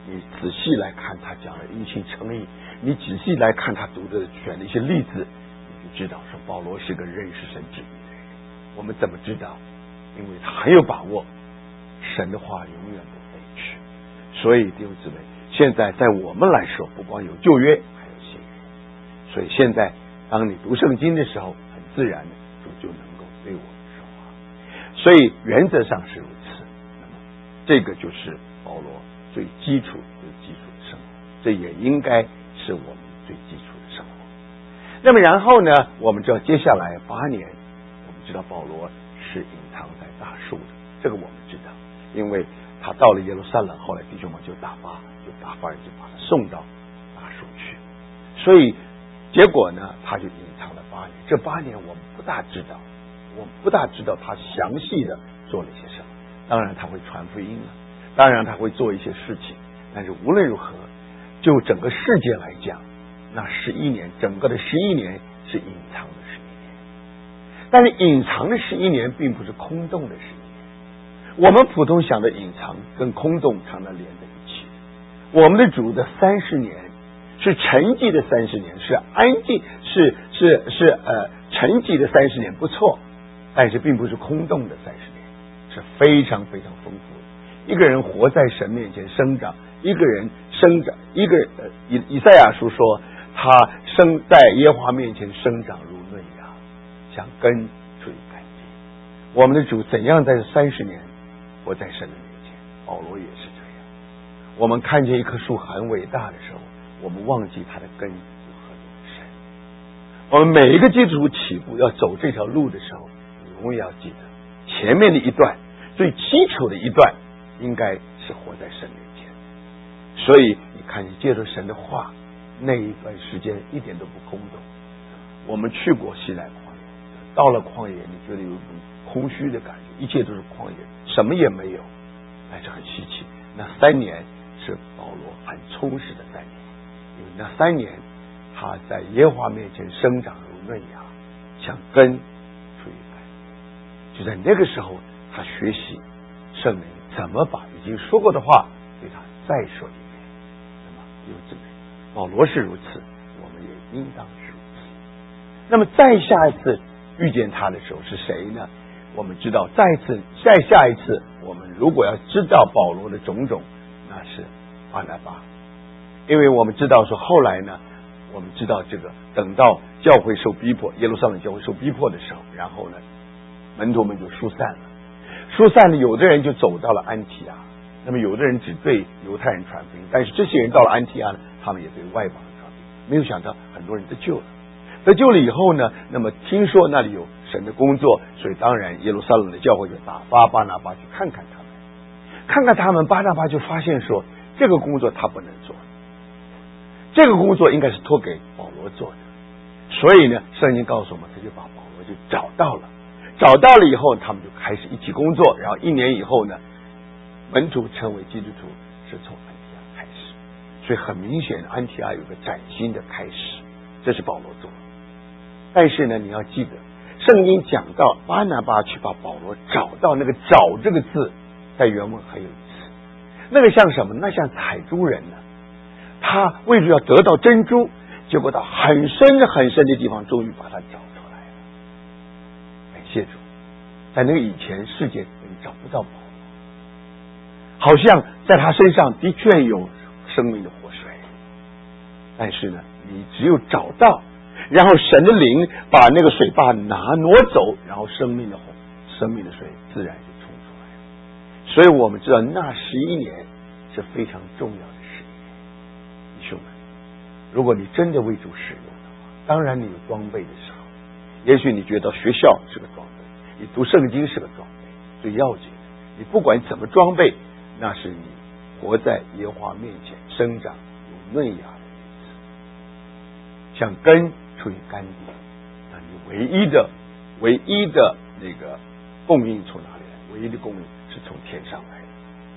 你仔细来看他讲的因信称义，你仔细来看他读的选的一些例子，你就知道说保罗是个认识神旨意的人。我们怎么知道？因为他很有把握，神的话永远不废去。所以弟兄姊妹，现在在我们来说，不光有旧约，还有新约。所以现在当你读圣经的时候，很自然的主就能够对我们说话。所以原则上是如此。那么这个就是保罗最基础的生活，这也应该是我们最基础的生活。那么然后呢，我们知道接下来8年，我们知道保罗是隐藏在大树的，这个我们知道，因为他到了耶路撒冷，后来弟兄们就打发人就把他送到大树去，所以结果呢，他就隐藏了8年。这8年我们不大知道他详细的做了些什么。当然他会传福音了，当然他会做一些事情，但是无论如何，就整个世界来讲，那11年，整个的11年是隐藏的11年。但是隐藏的11年并不是空洞的11年。我们普通想的隐藏跟空洞常常连在一起。我们的主的30年是沉寂的30年，是安静，是沉寂的30年，不错，但是并不是空洞的30年，是非常非常丰富的。一个人活在神面前生长，一个人生长，以赛亚书说，他生在耶和华面前生长如嫩芽，像根出于干地。我们的主怎样在30年活在神的面前？保罗也是这样。我们看见一棵树很伟大的时候，我们忘记它的根有何等深。我们每一个基督徒起步要走这条路的时候，永远要记得前面的一段最基础的一段应该是活在神面前。所以你看，你借着神的话，那一段时间一点都不空洞。我们去过西奈旷野，到了旷野，你觉得有一种空虚的感觉，一切都是旷野，什么也没有，但是很稀奇。那3年是保罗很充实的3年，因为那3年他在耶和华面前生长如嫩芽，像根出于干地。就在那个时候，他学习圣灵怎么把已经说过的话对他再说一遍。那么弟兄姊妹，保罗是如此，我们也应当是如此。那么再下一次遇见他的时候是谁呢？我们知道再下一次，我们如果要知道保罗的种种，那是巴拿巴。因为我们知道说后来呢，我们知道这个等到教会受逼迫，耶路撒冷教会受逼迫的时候，然后呢门徒们就疏散了，有的人就走到了安提阿，那么有的人只对犹太人传福音，但是这些人到了安提阿呢，他们也对外邦人传福音。没有想到很多人得救了以后呢，那么听说那里有神的工作，所以当然耶路撒冷的教会就打发巴拿巴去看看他们。巴拿巴就发现说，这个工作他不能做，这个工作应该是托给保罗做的。所以呢，圣经告诉我们，他就把保罗就找到了以后，他们就开始一起工作。然后1年以后呢，门徒成为基督徒是从安提阿开始，所以很明显安提阿有个崭新的开始，这是保罗做的。但是呢，你要记得圣经讲到巴拿巴去把保罗找到，那个找这个字在原文很有意思，那个像什么？那像采珠人呢，他为了要得到珍珠，结果到很深很深的地方终于把它找出来了。感谢主，在那个以前世界人找不到保罗，好像在他身上的确有生命的活水，但是呢，你只有找到，然后神的灵把那个水坝挪走，然后生命的水自然就冲出来了。所以我们知道那11年是非常重要的11年。弟兄们，如果你真的为主使用的话，当然你有装备的时候，也许你觉得学校是个装备，你读圣经是个装备，最要紧的，你不管怎么装备，那是你活在耶和华面前生长有嫩芽的日子，像根出于干地。那你唯一的那个供应从哪里来？唯一的供应是从天上来的。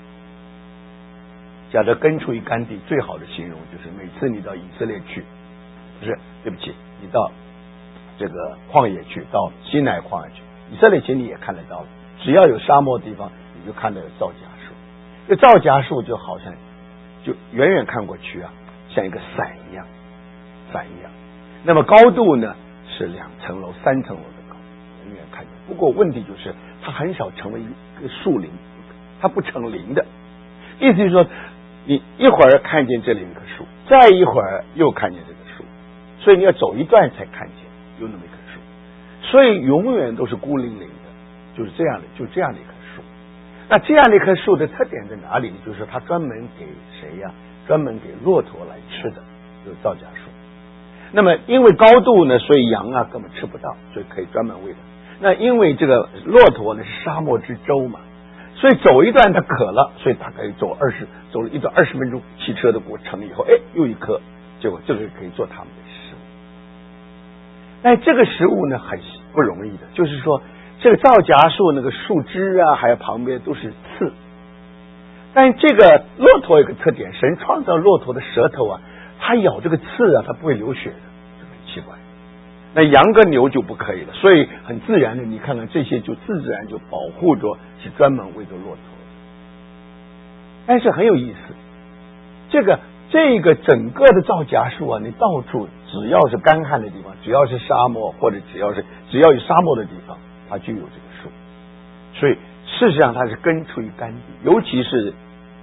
假如根出于干地，最好的形容就是每次你到以色列去，对不起，你到这个旷野去，到西奈旷野去，以色列其实你也看得到了，只要有沙漠的地方，你就看到有皂荚树。这皂荚树就好像就远远看过去啊，像一个伞一样。那么高度呢是2层楼、3层楼的高，远远看见。不过问题就是它很少成为一个树林，它不成林的。意思就是说，你一会儿看见这里一棵树，再一会儿又看见这个树，所以你要走一段才看见有那么一棵树，所以永远都是孤零零的，就是这样的，就这样的一棵树。那这样的一棵树的特点在哪里？就是它专门给谁呀？专门给骆驼来吃的，就是皂荚树。那么因为高度呢，所以羊啊根本吃不到，所以可以专门喂它。那因为这个骆驼呢是沙漠之舟嘛，所以走一段它渴了，所以它可以走了一段20分钟汽车的过程以后，又一颗，结果这个可以做他们的食物。但这个食物呢很不容易的，就是说这个皂荚树那个树枝啊，还有旁边都是刺。但这个骆驼有个特点，神创造骆驼的舌头啊，它咬这个刺啊，它不会流血的，这很奇怪。那羊跟牛就不可以了，所以很自然的，你看看这些就自然就保护着，是专门喂着骆驼。但是很有意思，这个整个的皂荚树啊，你到处只要是干旱的地方，只要是沙漠，或者只要有沙漠的地方，它就有这个树。所以事实上它是根出于干地，尤其是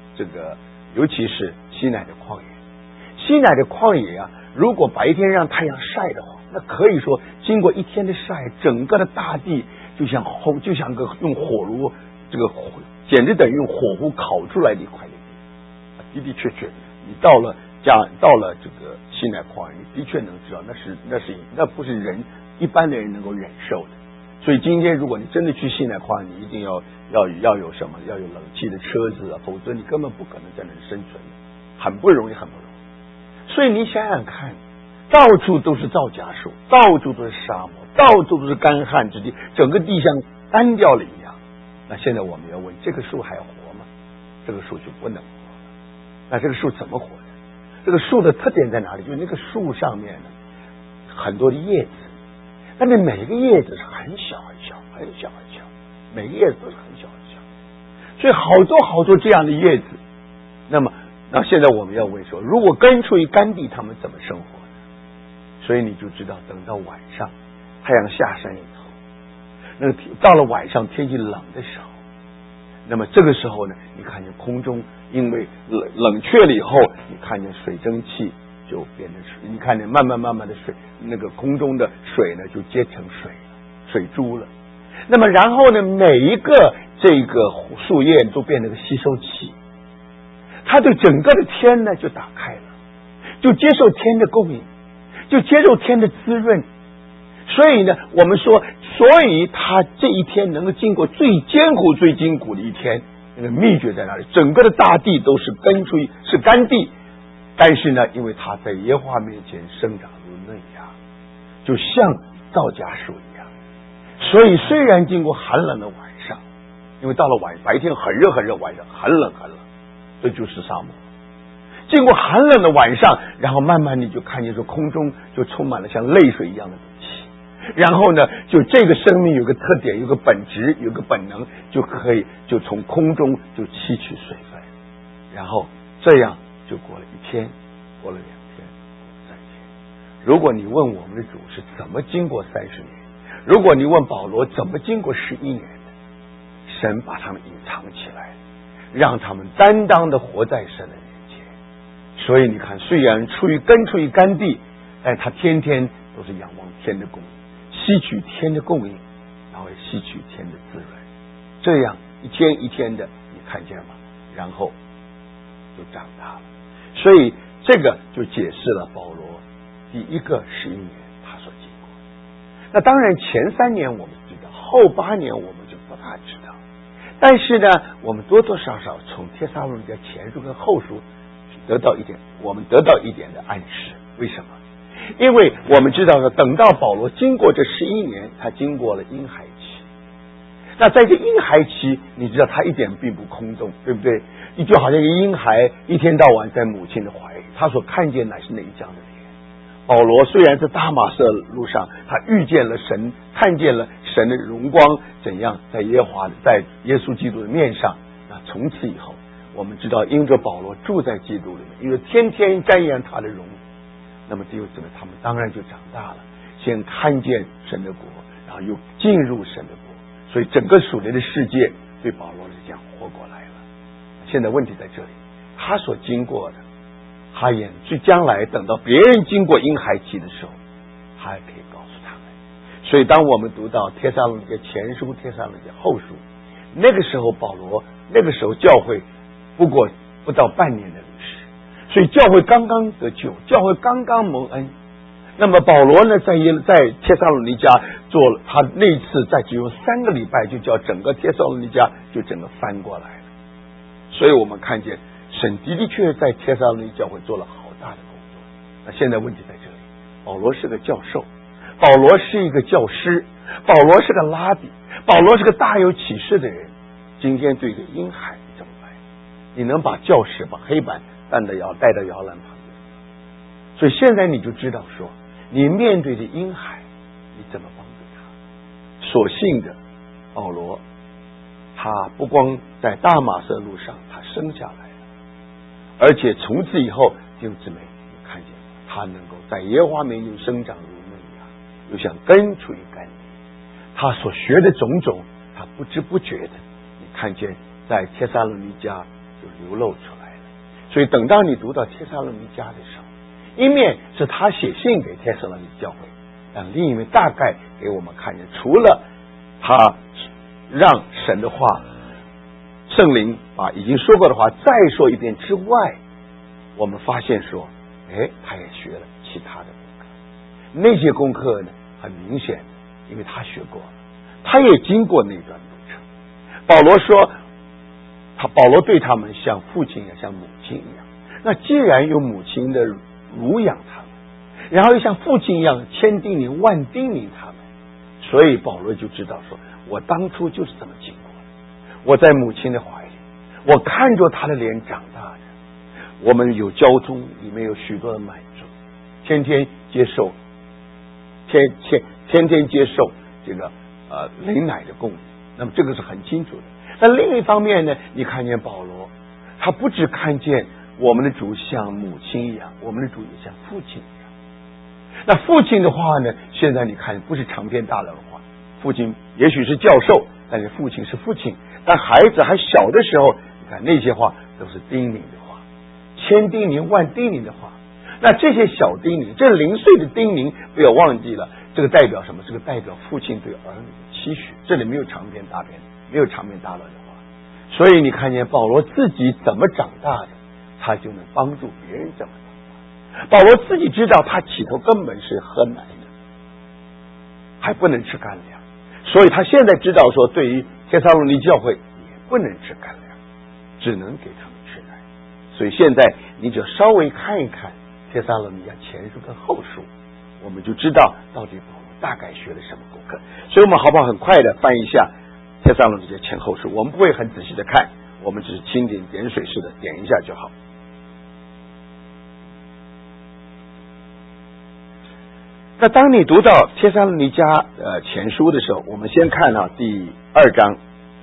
西乃的旷野。西乃的旷野啊，如果白天让太阳晒的话，那可以说经过一天的晒，整个的大地就像个用火炉，这个简直等于用火壶烤出来的一块地。的确，你到了这个西乃旷野，你的确能知道那不是一般的人能够忍受的。所以今天如果你真的去西乃旷野，你一定要有什么？要有冷气的车子啊，否则你根本不可能在那里生存，很不容易。所以你想想看，到处都是皂荚树，到处都是沙漠，到处都是干旱之地，整个地像干掉了一样。那现在我们要问，这个树还活吗？这个树就不能活了。那这个树怎么活的？这个树的特点在哪里？就是那个树上面呢，很多的叶子，但是每一个叶子是很小，每个叶子都是很小，所以好多这样的叶子。那现在我们要问说，如果根出于干地，他们怎么生活呢？所以你就知道，等到晚上太阳下山以后，那到了晚上天气冷的时候，那么这个时候呢，你看见空中因为冷却了以后，你看见水蒸气就变成水，你看见慢慢的水，那个空中的水呢就结成水珠了。那么然后呢，每一个这个树叶都变成个吸收器，它对整个的天呢就打开了，就接受天的供应，就接受天的滋润。所以呢，我们说，所以它这一天能够经过最艰苦的一天，那个秘诀在哪里？整个的大地都是是干地，但是呢，因为它在耶和华面前生长如嫩芽，就像皂荚树一样。所以虽然经过寒冷的晚上，因为到了白天很热，晚上很冷，这就是沙漠。经过寒冷的晚上，然后慢慢你就看见说空中就充满了像泪水一样的东西。然后呢，就这个生命有个特点，有个本质，有个本能，就可以就从空中就吸取水分，然后这样就过了1天，过了2天，过了3天。如果你问我们的主是怎么经过30年，如果你问保罗怎么经过11年的，神把他们隐藏起来，让他们担当的活在神的面前。所以你看，虽然根出于干地，但他天天都是仰望天的供应，吸取天的供应，然后吸取天的滋润，这样一天一天的，你看见吗？然后就长大了。所以这个就解释了保罗第一个11年他所经过。那当然前3年我们知道，后8年我们就不大知道。但是呢，我们多多少少从帖撒罗尼迦前书跟后书我们得到一点的暗示。为什么？因为我们知道呢，等到保罗经过这11年，他经过了婴孩期。那在这婴孩期，你知道他一点并不空洞，对不对？你就好像一个婴孩一天到晚在母亲的怀里，他所看见乃是那一张的脸。保罗虽然在大马色路上，他遇见了神，看见了神的荣光怎样在耶稣基督的面上。那从此以后， 我们知道因着保罗住在基督里面，因为天天瞻仰他的荣耀，那么弟兄姊妹，他们当然就长大了，先看见神的国，然后又进入神的国，所以整个属灵的世界对保罗来讲活过来了。现在问题在这里，他所经过的，他也是将来等到别人经过婴孩期的时候，他也可以告诉他们。所以当我们读到帖撒罗尼迦前书、帖撒罗尼迦后书，那个时候保罗，那个时候教会不到半年的历史，所以教会刚刚得救，教会刚刚蒙恩。那么保罗呢，在帖撒罗尼迦做了，他那一次在只有3个礼拜，就叫整个帖撒罗尼迦就整个翻过来了。所以我们看见神的确在帖撒罗尼迦教会做了好大的工作。那现在问题在这里，保罗是个教授，保罗是一个教师，保罗是个拉比，保罗是个大有启示的人。今天对一个婴孩你怎么办？你能把教室把黑板带到摇篮旁边？所以现在你就知道说，你面对的婴孩你怎么帮助他。所幸的保罗，他不光在大马色路上他生下来了，而且从此以后弟兄姊妹你看见他能够在耶和华面前生长如嫩芽，又像根出于干地。他所学的种种，他不知不觉的你看见在帖撒罗尼迦就流露出来了。所以等到你读到帖撒罗尼迦的时候，一面是他写信给帖撒罗尼迦教会，但另一面大概给我们看见，除了他让神的话圣灵把已经说过的话再说一遍之外，我们发现说他也学了其他的功课。那些功课呢，很明显的，因为他学过，他也经过那段路程。保罗说保罗对他们像父亲一样，像母亲一样。那既然有母亲的乳养他们，然后又像父亲一样千叮咛万叮咛他们，所以保罗就知道说，我当初就是这么经过的。我在母亲的怀里，我看着他的脸长大的。我们有交通，里面有许多的满足，天天接受这个灵奶的供应。那么这个是很清楚的。但另一方面呢，你看见保罗，他不只看见我们的主像母亲一样，我们的主也像父亲一样。那父亲的话呢，现在你看不是长篇大论的话，父亲也许是教授，但是父亲是父亲。但孩子还小的时候，你看那些话都是叮咛的话，千叮咛万叮咛的话。那这些小叮咛，这零碎的叮咛不要忘记了，这个代表什么？这个代表父亲对儿女的期许。这里没有长篇大论的话。所以你看见保罗自己怎么长大的，他就能帮助别人怎么长大。保罗自己知道他起头根本是喝奶的，还不能吃干粮，所以他现在知道说，对于帖撒罗尼教会也不能吃干粮，只能给他们吃奶。所以现在你就稍微看一看帖撒罗尼迦前书跟后书，我们就知道到底保罗大概学了什么功课。所以我们好不好很快的翻一下帖撒罗尼迦前后书，我们不会很仔细的看，我们只是蜻蜓点水似的点一下就好。那当你读到帖撒罗尼迦前书的时候，我们先看到第2章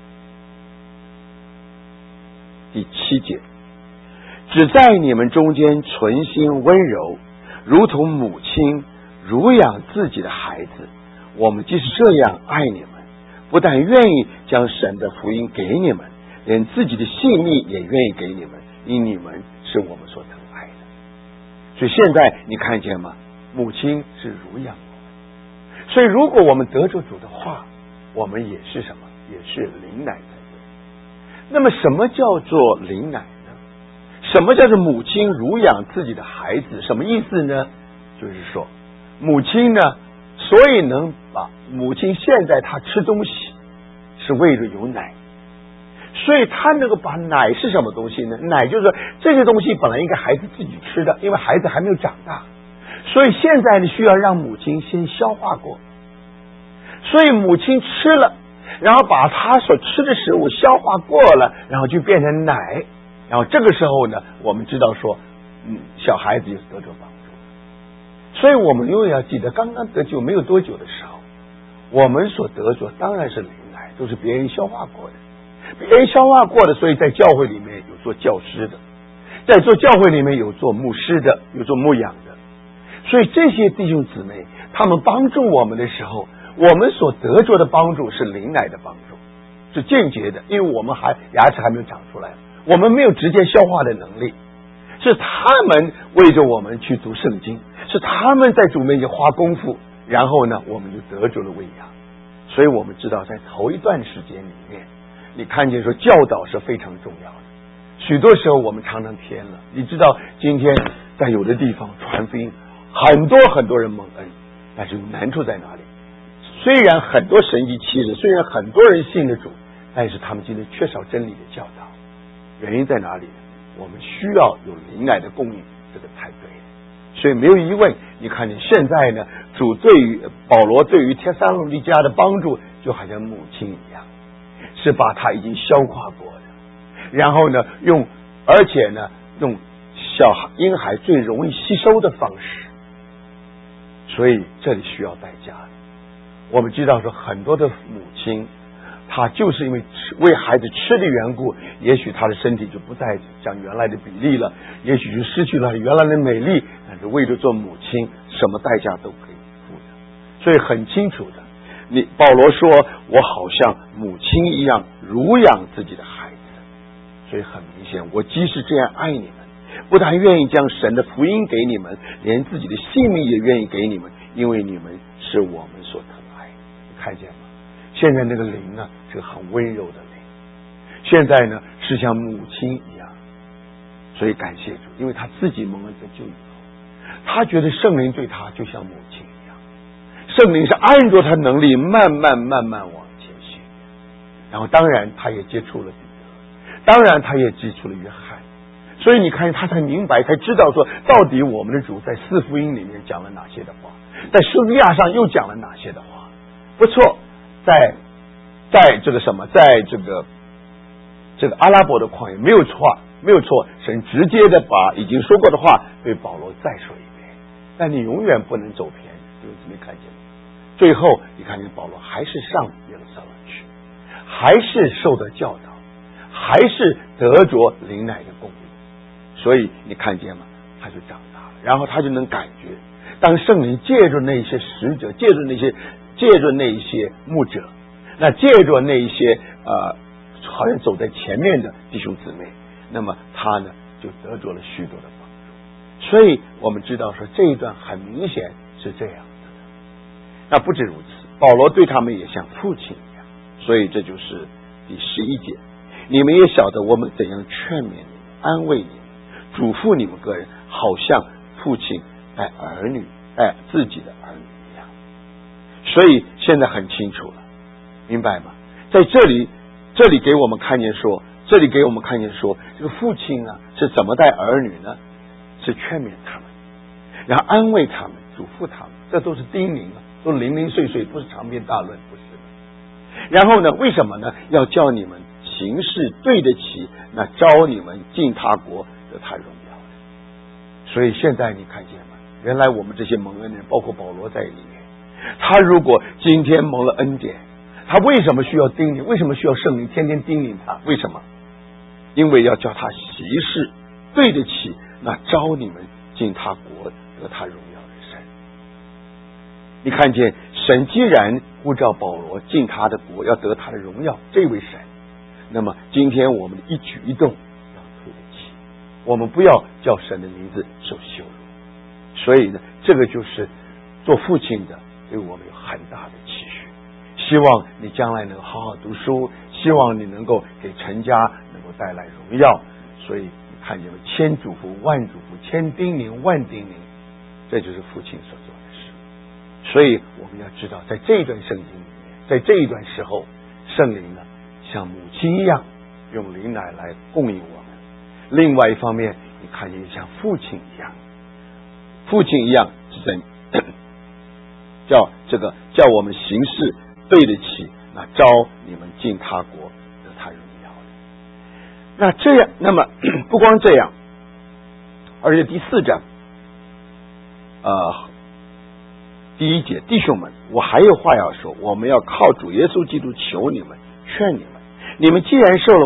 第7节，只在你们中间存心温柔，如同母亲乳养自己的孩子。我们即是这样爱你们，不但愿意将神的福音给你们，连自己的性命也愿意给你们，因你们是我们所疼爱的。所以现在你看见吗？母亲是乳养我们，所以如果我们得着主的话，我们也是什么？也是灵奶才对。那么什么叫做灵奶呢？什么叫做母亲乳养自己的孩子？什么意思呢？就是说母亲呢，所以能把母亲现在她吃东西是为了有奶，所以她能够把奶是什么东西呢？奶就是说这些东西本来应该孩子自己吃的，因为孩子还没有长大，所以现在呢需要让母亲先消化过，所以母亲吃了，然后把她所吃的食物消化过了，然后就变成奶，然后这个时候呢，我们知道说小孩子就得着帮助。所以我们永远要记得，刚刚得救没有多久的时候，我们所得着当然是灵奶，都是别人消化过的，别人消化过的，所以在教会里面有做教师的，在做教会里面有做牧师的，有做牧养的。所以这些弟兄姊妹他们帮助我们的时候，我们所得着的帮助是灵奶的帮助，是间接的，因为我们牙齿还没有长出来，我们没有直接消化的能力，是他们为着我们去读圣经，是他们在主面前花功夫，然后呢我们就得着了喂养。所以我们知道在头一段时间里面，你看见说教导是非常重要的。许多时候我们常常偏了，你知道今天在有的地方传福音，很多人蒙恩，但是难处在哪里？虽然很多神迹奇事，虽然很多人信了主，但是他们今天缺少真理的教导。原因在哪里？我们需要有灵奶的供应，这个才对。所以没有疑问，你看见现在呢，主对于保罗对于帖撒罗尼迦的帮助，就好像母亲一样，是把他已经消化过的，然后呢而且呢用婴孩最容易吸收的方式，所以这里需要代价的。我们知道说很多的母亲，她就是因为为孩子吃的缘故，也许她的身体就不再像原来的比例了，也许就失去了原来的美丽，但是为了做母亲，什么代价都可以付的。所以很清楚的，保罗说我好像母亲一样乳养自己的孩子，所以很明显，我即使这样爱你们，不但愿意将神的福音给你们，连自己的性命也愿意给你们，因为你们是我们所疼爱。你看见吗？现在那个灵呢，是很温柔的灵，现在呢是像母亲一样。所以感谢主，因为他自己蒙恩得救以后，他觉得圣灵对他就像母亲一样，圣灵是按着他能力慢慢往前行。然后当然他也接触了彼得，当然他也接触了约翰，所以你看他才明白，才知道说到底我们的主在四福音里面讲了哪些的话，在书利亚上又讲了哪些的话。不错，在这个在这个阿拉伯的旷野没有错，神直接的把已经说过的话对保罗再说一遍，但你永远不能走偏，弟兄姊妹看见吗？最后你看见保罗还是上耶路撒冷去，还是受到教导，还是得着灵奶的供应，所以你看见吗？他就长大了，然后他就能感觉，当圣灵借着那些使者，借着那一些牧者，那借着那一些好像走在前面的弟兄姊妹，那么他呢就得着了许多的帮助。所以我们知道说这一段很明显是这样子的。那不止如此，保罗对他们也像父亲一样，所以这就是第11节，你们也晓得我们怎样劝勉你们，安慰你们，嘱咐你们个人，好像父亲带自己的儿女一样。所以现在很清楚了，明白吗？在这里给我们看见说，这个父亲啊是怎么带儿女呢？是劝勉他们，然后安慰他们，嘱咐他们，这都是叮咛啊，都零零碎碎，不是长篇大论，不是的。然后呢，为什么呢？要叫你们行事对得起那招你们进他国得他荣耀的。所以现在你看见吗？原来我们这些蒙恩的人，包括保罗在里面，他如果今天蒙了恩典，他为什么需要叮咛？为什么需要圣灵天天叮咛他？为什么？因为要叫他行事对得起那招你们进他国得他荣耀的神。你看见神既然呼召保罗进他的国，要得他的荣耀，这位神，那么今天我们的一举一动要对得起，我们不要叫神的名字受羞辱。所以呢，这个就是做父亲的对我们有很大的期许，希望你将来能好好读书，希望你能够给陈家能够带来荣耀。所以你看见了千嘱咐万嘱咐，千叮咛万叮咛，这就是父亲所做的事。所以我们要知道，在这一段圣经里面，在这一段时候，圣灵呢像母亲一样用灵奶来供应我们。另外一方面，你看见像父亲一样神叫我们行事对得起那招你们进他国得他荣耀的。那么不光这样，而且第4章第1节，弟兄们，我还有话要说，我们要靠主耶稣基督求你们，劝你们，你们既然受了我们的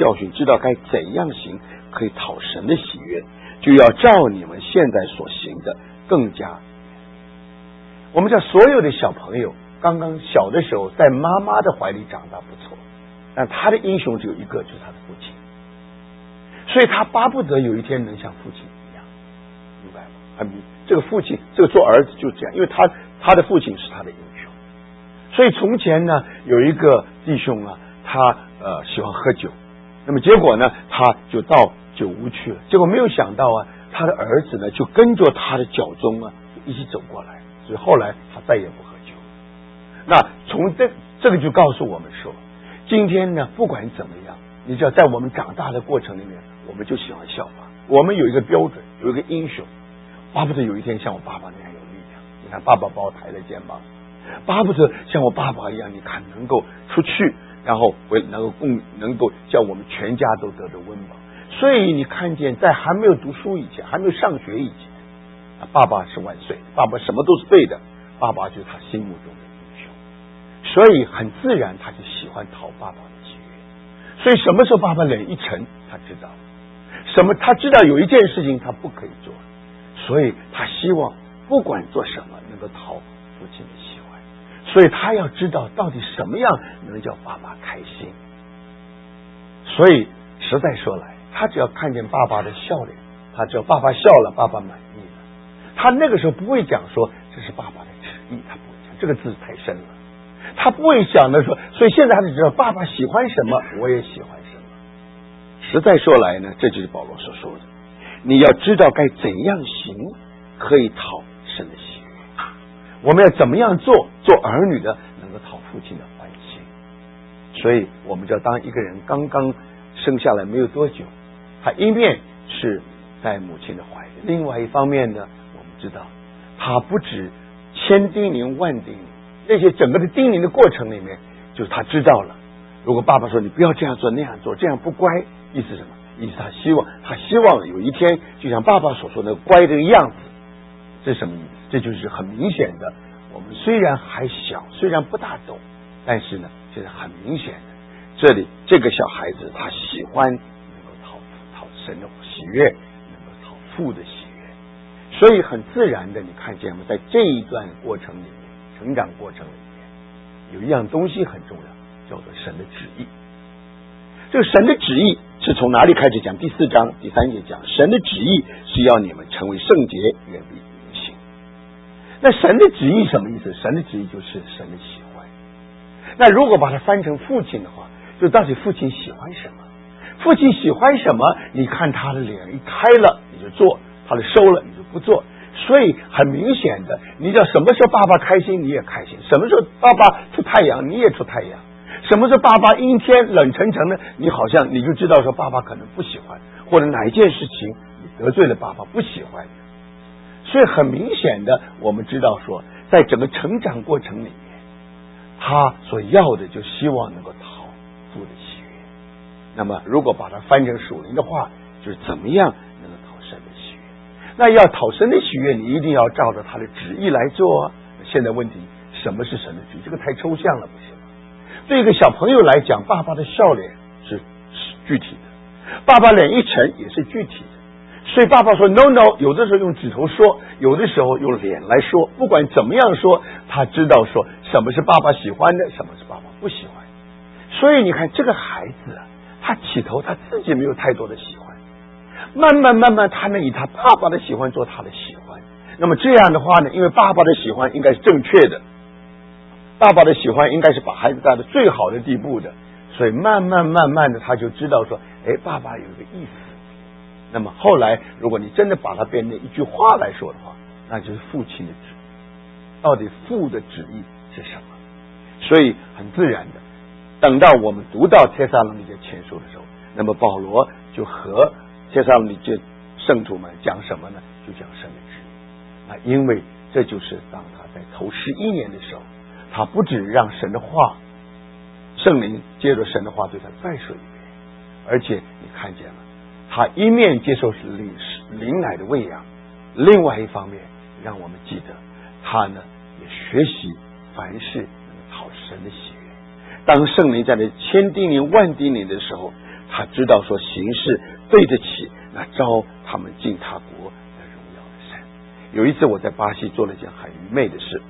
教训，知道该怎样行可以讨神的喜悦，就要照你们现在所行的更加。我们讲所有的小朋友刚刚小的时候在妈妈的怀里长大不错，但他的英雄只有一个，就是他的父亲，所以他巴不得有一天能像父亲一样，明白吗？这个父亲，这个做儿子就这样，因为他的父亲是他的英雄。所以从前呢，有一个弟兄啊，他喜欢喝酒，那么结果呢，他就到酒屋去了，结果没有想到啊，他的儿子呢就跟着他的脚踪啊一起走过来，所以后来他再也不喝酒。那从这个就告诉我们说，今天呢不管怎么样，你只要在我们长大的过程里面，我们就喜欢效法，我们有一个标准，有一个英雄，巴不得有一天像我爸爸那样有力量。你看爸爸把我抬了肩膀，巴不得像我爸爸一样，你看能够出去，然后能够叫我们全家都得着温饱。所以你看见在还没有读书以前，还没有上学以前，爸爸是万岁，爸爸什么都是对的，爸爸就是他心目中的英雄，所以很自然他就喜欢讨爸爸的喜悦。所以什么时候爸爸脸一沉，他知道他知道有一件事情他不可以做，所以他希望不管做什么能够讨父亲的喜欢，所以他要知道到底什么样能叫爸爸开心。所以实在说来，他只要看见爸爸的笑脸，他只要爸爸笑了，爸爸满意了，他那个时候不会讲说这是爸爸的旨意，他不会讲，这个字太深了，他不会想的说，所以现在他就知道爸爸喜欢什么，我也喜欢什么。实在说来呢，这就是保罗所说的，你要知道该怎样行可以讨神的喜悦，我们要怎么样做儿女的能够讨父亲的欢心。所以我们就要当一个人刚刚生下来没有多久，他一面是在母亲的怀里，另外一方面呢，我们知道他不止千叮咛万叮咛，那些整个的叮咛的过程里面，就是他知道了，如果爸爸说你不要这样做那样做，这样不乖，意思是什么？意思他希望有一天就像爸爸所说的乖这个样子。这是什么意思？这就是很明显的，我们虽然还小，虽然不大懂，但是呢这是很明显的，这里这个小孩子他喜欢能够讨神的喜悦，能够讨父的喜悦，所以很自然的，你看见吗？在这一段过程里面，成长过程里面，有一样东西很重要，叫做神的旨意。这个神的旨意是从哪里开始讲？第4章第3节讲，神的旨意是要你们成为圣洁，远离淫行。那神的旨意什么意思？神的旨意就是神的喜欢。那如果把它翻成父亲的话，就到底父亲喜欢什么？父亲喜欢什么？你看他的脸一开了你就做，他的收了你就不做。所以很明显的，你知道什么时候爸爸开心你也开心，什么时候爸爸出太阳你也出太阳，什么时候爸爸阴天冷沉沉的，你好像你就知道说爸爸可能不喜欢，或者哪一件事情你得罪了爸爸不喜欢。所以很明显的，我们知道说在整个成长过程里面，他所要的就希望能够讨父的喜悦。那么如果把它翻成属灵的话，就是怎么样能够讨神的喜悦。那要讨神的喜悦，你一定要照着他的旨意来做啊。现在问题，什么是神的旨意？这个太抽象了，不是吗？对一个小朋友来讲，爸爸的笑脸是具体的，爸爸脸一沉也是具体的。所以爸爸说 no no， 有的时候用指头说，有的时候用脸来说，不管怎么样说，他知道说什么是爸爸喜欢的，什么是爸爸不喜欢。所以你看这个孩子啊，他起头他自己没有太多的喜欢，慢慢他能以他爸爸的喜欢做他的喜欢。那么这样的话呢，因为爸爸的喜欢应该是正确的，爸爸的喜欢应该是把孩子带到最好的地步的，所以慢慢的他就知道说，爸爸有一个意思。那么后来如果你真的把它变成一句话来说的话，那就是父亲的旨意。到底父的旨意是什么？所以很自然的，等到我们读到帖撒罗尼迦前书的时候，那么保罗就和帖撒罗尼迦圣徒们讲什么呢？就讲神的旨意。因为这就是当他在头11年的时候，他不只让神的话，圣灵接着神的话对他再说一遍，而且你看见了，他一面接受灵奶的喂养，另外一方面让我们记得他呢也学习凡事能讨神的喜悦。当圣灵在那千叮咛万叮咛的时候， 他知道说行事对得起那招他们进他国的荣耀的神。有一次我在巴西做了一件很愚昧的事，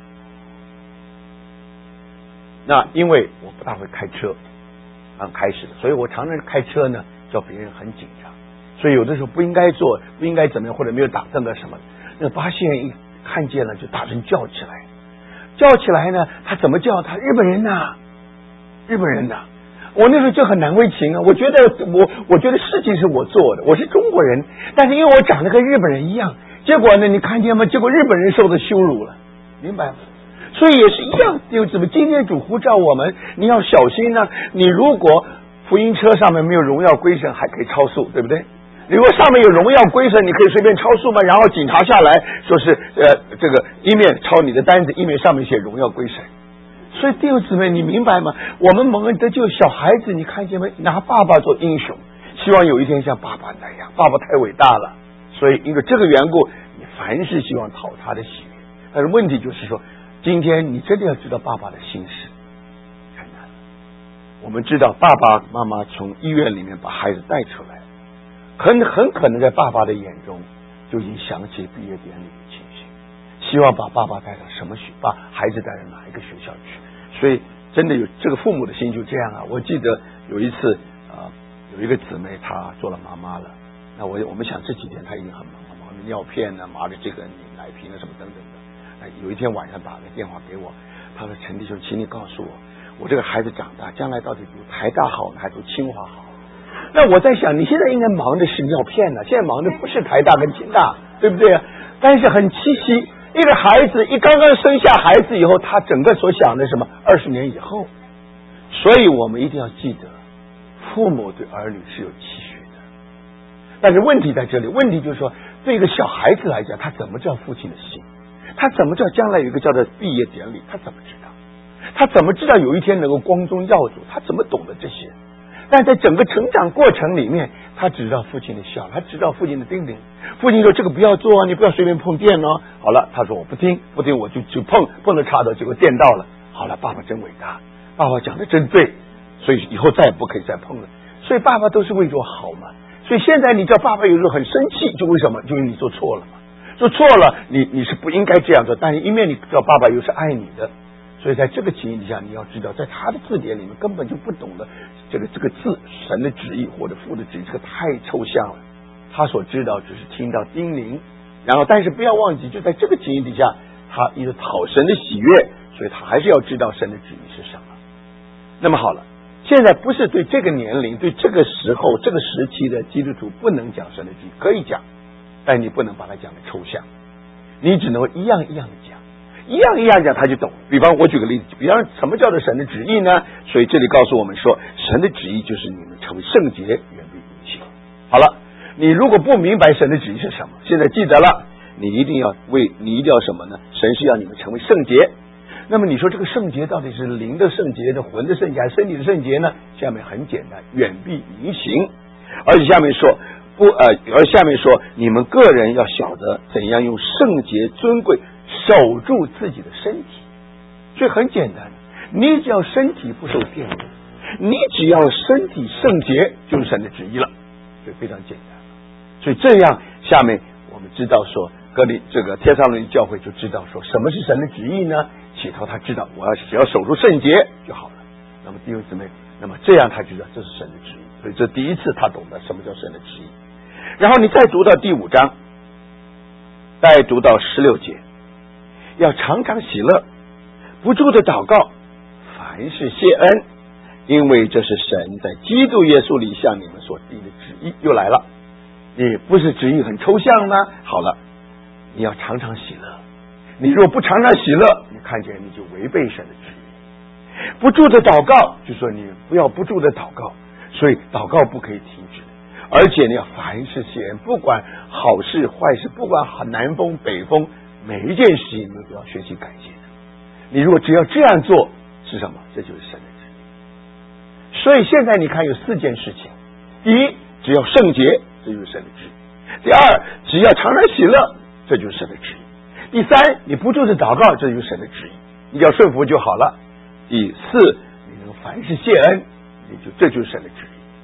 那因为我不大会开车，刚开始的，所以我常常开车呢叫别人很紧张，所以有的时候不应该做，不应该怎么样，或者没有打灯啊什么的。那巴西人一看见了就大声叫起来，叫起来呢，他怎么叫？他日本人呐，日本人呐！我那时候就很难为情啊，我觉得事情是我做的，我是中国人，但是因为我长得跟日本人一样，结果呢，你看见吗？结果日本人受到羞辱了，明白吗？所以也是一样，弟兄姊妹，今天主呼召我们，你要小心呢。你如果福音车上面没有荣耀归神，还可以超速，对不对？如果上面有荣耀归神，你可以随便超速吗？然后警察下来说是这个一面抄你的单子，一面上面写荣耀归神。所以弟兄姊妹，你明白吗？我们蒙恩得救小孩子，你看见没？拿爸爸做英雄，希望有一天像爸爸那样。爸爸太伟大了，所以因为这个缘故，你凡事希望讨他的喜悦。但是问题就是说，今天你真的要知道爸爸的心事，太难了。我们知道爸爸妈妈从医院里面把孩子带出来，很可能在爸爸的眼中就已经想起毕业典礼的情形，希望把爸爸带到什么学，把孩子带到哪一个学校去。所以真的有这个父母的心就这样啊。我记得有一次有一个姊妹她做了妈妈了，那我们想这几天她已经很忙着尿片呢，忙着这个奶瓶啊什么等等的。有一天晚上打个电话给我，她说陈弟兄，请你告诉我这个孩子长大将来到底读台大好呢，还读清华好？那我在想，你现在应该忙的是尿片呢，现在忙的不是台大跟清大，对不对啊？但是很凄惜，一个孩子一刚刚生下孩子以后，他整个所想的什么20年以后。所以我们一定要记得，父母对儿女是有期许的。但是问题在这里，问题就是说，对一个小孩子来讲，他怎么知道父亲的心？他怎么知道将来有一个叫做毕业典礼？他怎么知道？他怎么知道有一天能够光宗耀祖？他怎么懂得这些？但在整个成长过程里面，他只知道父亲的笑，他知道父亲的叮咛。父亲说这个不要做啊，你不要随便碰电哦。好了，他说我不听，我就碰了插头，结果电到了。好了，爸爸真伟大，爸爸讲的真对，所以以后再也不可以再碰了。所以爸爸都是为我好嘛。所以现在你叫爸爸有时候很生气，就为什么？就是你做错了嘛。做错了，你是不应该这样做，但是一面你知道爸爸又是爱你的。所以在这个情形底下，你要知道，在他的字典里面根本就不懂得这个字神的旨意或者父的旨意，这个太抽象了。他所知道只是听到叮咛，然后但是不要忘记，就在这个情形底下，他一直讨神的喜悦，所以他还是要知道神的旨意是什么。那么好了，现在不是对这个年龄、对这个时候、这个时期的基督徒不能讲神的旨意，可以讲，但你不能把它讲的抽象，你只能一样一样的讲。一样一样讲他就懂。比方我举个例子，比方什么叫做神的旨意呢？所以这里告诉我们说，神的旨意就是你们成为圣洁，远离淫行。好了，你如果不明白神的旨意是什么，现在记得了，你一定要什么呢？神是要你们成为圣洁。那么你说这个圣洁到底是灵的圣洁、的魂的圣洁还是身体的圣洁呢？下面很简单，远避淫行。而且下面说你们个人要晓得怎样用圣洁尊贵守住自己的身体。所以很简单，你只要身体不受玷污，你只要身体圣洁，就是神的旨意了，所以非常简单。所以这样下面我们知道说，帖撒罗尼教会就知道说什么是神的旨意呢？起头他知道只要守住圣洁就好了。那么弟兄姊妹，那么这样他知道这是神的旨意，所以这第一次他懂得什么叫神的旨意。然后你再读到第5章，再读到16节，要常常喜乐，不住的祷告，凡事谢恩，因为这是神在基督耶稣里向你们所定的旨意。又来了，你不是旨意很抽象吗？好了，你要常常喜乐。你如果不常常喜乐，你看见你就违背神的旨意。不住的祷告，就说你不要不住的祷告，所以祷告不可以停止，而且你要凡事谢恩，不管好事坏事，不管南风北风，每一件事情你都要学习感谢。你如果只要这样做，是什么？这就是神的旨意。所以现在你看有4件事情：第一，只要圣洁，这就是神的旨意；第二，只要常常喜乐，这就是神的旨意；第三，你不住的祷告，这就是神的旨意，你只要顺服就好了；第4，你能凡事谢恩，这就是神的旨意。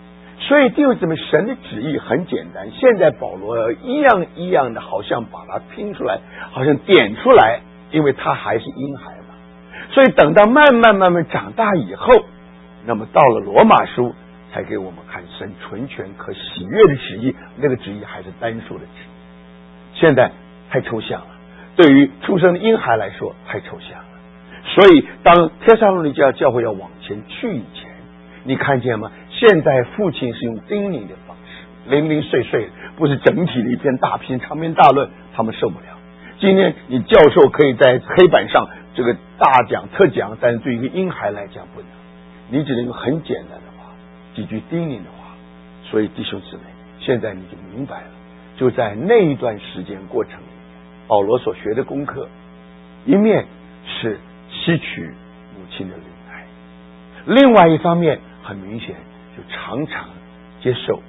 所以弟兄姊妹，神的旨意很简单。现在保罗一样一样的，好像把它拼出来，好像点出来，因为他还是婴孩嘛。所以等到慢慢长大以后，那么到了罗马书，才给我们看神纯全可喜悦的旨意。那个旨意还是单数的旨意，现在太抽象了。对于出生的婴孩来说，太抽象了。所以当帖撒罗尼迦教会要往前去以前，你看见吗？现在父亲是用叮咛的方式，零零碎碎，不是整体的一篇大篇长篇大论，他们受不了。今天你教授可以在黑板上这个大讲特讲，但是对于一个婴孩来讲不能，你只能用很简单的话，几句叮咛的话。所以弟兄姊妹，现在你就明白了，就在那一段时间过程里，保罗所学的功课，一面是吸取母亲的灵爱，另外一方面很明显就常常接受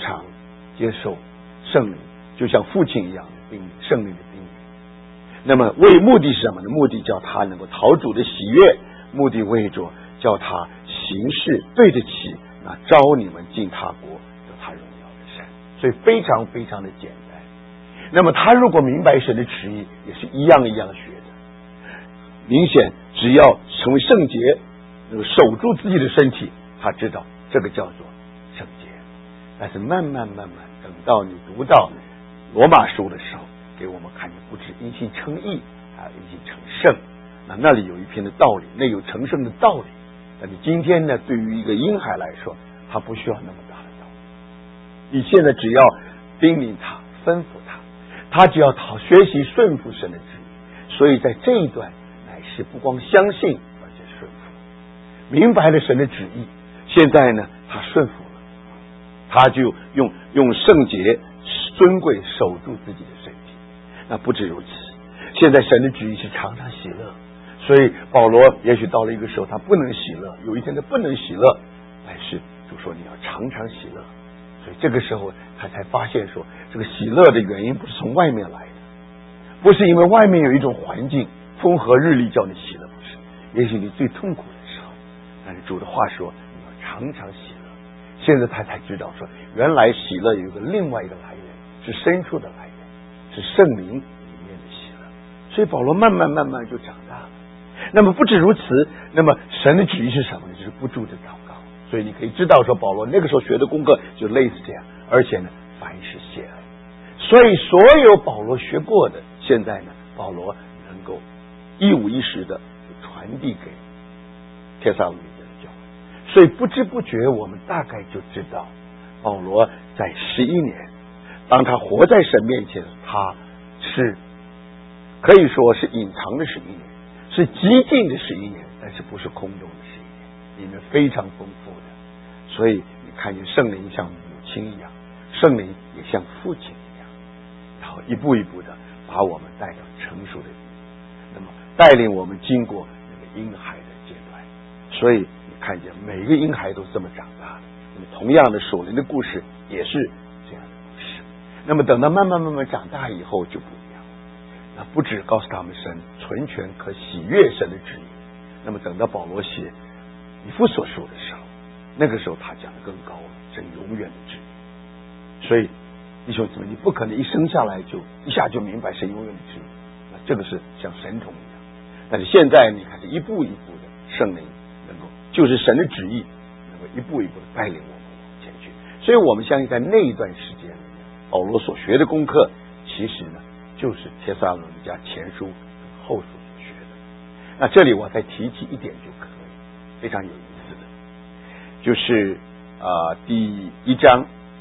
圣灵，就像父亲一样的圣灵的叮咛。那么目的是什么呢？目的叫他能够讨主的喜悦，目的为着叫他行事对得起那招你们进他国有他荣耀的神。所以非常非常的简单。那么他如果明白神的旨意，也是一样一样学的。明显只要成为圣洁，能够守住自己的身体，他知道这个叫做圣洁。但是慢慢等到你读到罗马书的时候，给我们看见不止因信称义，还有因信成圣。那里有一篇的道理，那有成圣的道理。但是今天呢，对于一个婴孩来说，他不需要那么大的道理。你现在只要叮咛他，吩咐他，他只要学习顺服神的旨意。所以在这一段乃是不光相信，而且顺服，明白了神的旨意。现在呢，他顺服了，他就用圣洁尊贵守住自己的身体。那不止如此，现在神的旨意是常常喜乐。所以保罗也许到了一个时候，他不能喜乐，有一天他不能喜乐，但是主说你要常常喜乐。所以这个时候他才发现说，这个喜乐的原因不是从外面来的，不是因为外面有一种环境风和日丽叫你喜乐，不是。也许你最痛苦的时候，但是主的话说你要常常喜乐。现在他才知道说，原来喜乐有一个另外一个来源，是深处的来源，是圣灵里面的喜乐。所以保罗慢慢就长大了。那么不止如此，那么神的旨意是什么呢？就是不住的祷告。所以你可以知道说，保罗那个时候学的功课就类似这样。而且呢，凡是谢恩。所以所有保罗学过的，现在呢，保罗能够一五一十的传递给帖撒罗尼迦的教会。所以不知不觉我们大概就知道，保罗在11年，当他活在神面前，他是可以说是隐藏的11年，是极尽的11年，但是不是空洞的11年，里面非常丰富的。所以你看见圣灵像母亲一样，圣灵也像父亲一样，然后一步一步的把我们带到成熟的地步，那么带领我们经过那个婴孩的阶段。所以你看见每个婴孩都这么长大的。那么同样的属灵的故事也是这样的故事。那么等到慢慢长大以后就不一样，那不只告诉他们神纯全可喜悦神的旨意，那么等到保罗写以弗所书的时候，那个时候他讲的更高了，神永远的旨意。所以弟兄姊妹，你不可能一生下来就一下就明白神永远的旨意，那这个是像神童一样。但是现在你看是一步一步的，圣灵能够就是神的旨意，能够一步一步的带领我们往前去。所以我们相信在那一段时间里面，保罗所学的功课，其实呢就是帖撒罗尼迦前书和后书所学的。那这里我再提起一点就可以，非常有意思的，就是第1章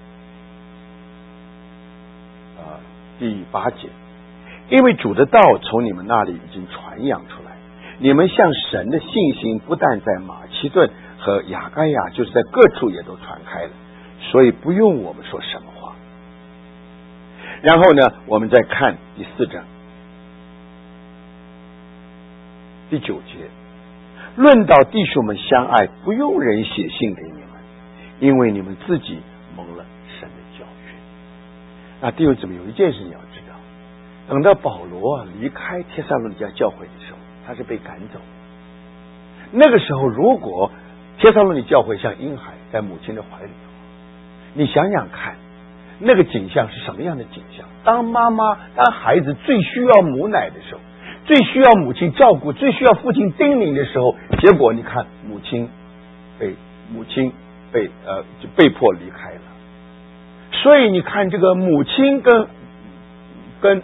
第8节，因为主的道从你们那里已经传扬出来，你们向神的信心不但在马其顿和亚该亚，就是在各处也都传开了，所以不用我们说什么话。然后呢，我们再看第4章第9节，论到弟兄们相爱，不用人写信给你们，因为你们自己蒙了神的教训。那弟兄姊妹，有一件事你要知道，等到保罗离开帖撒罗尼迦教会的时候，他是被赶走。那个时候如果帖撒罗尼教会像婴孩在母亲的怀里， 你想想看，那个景象是什么样的景象？当孩子最需要母奶的时候，最需要母亲照顾，最需要父亲叮咛的时候，结果你看母亲就被迫离开了。所以你看这个母亲跟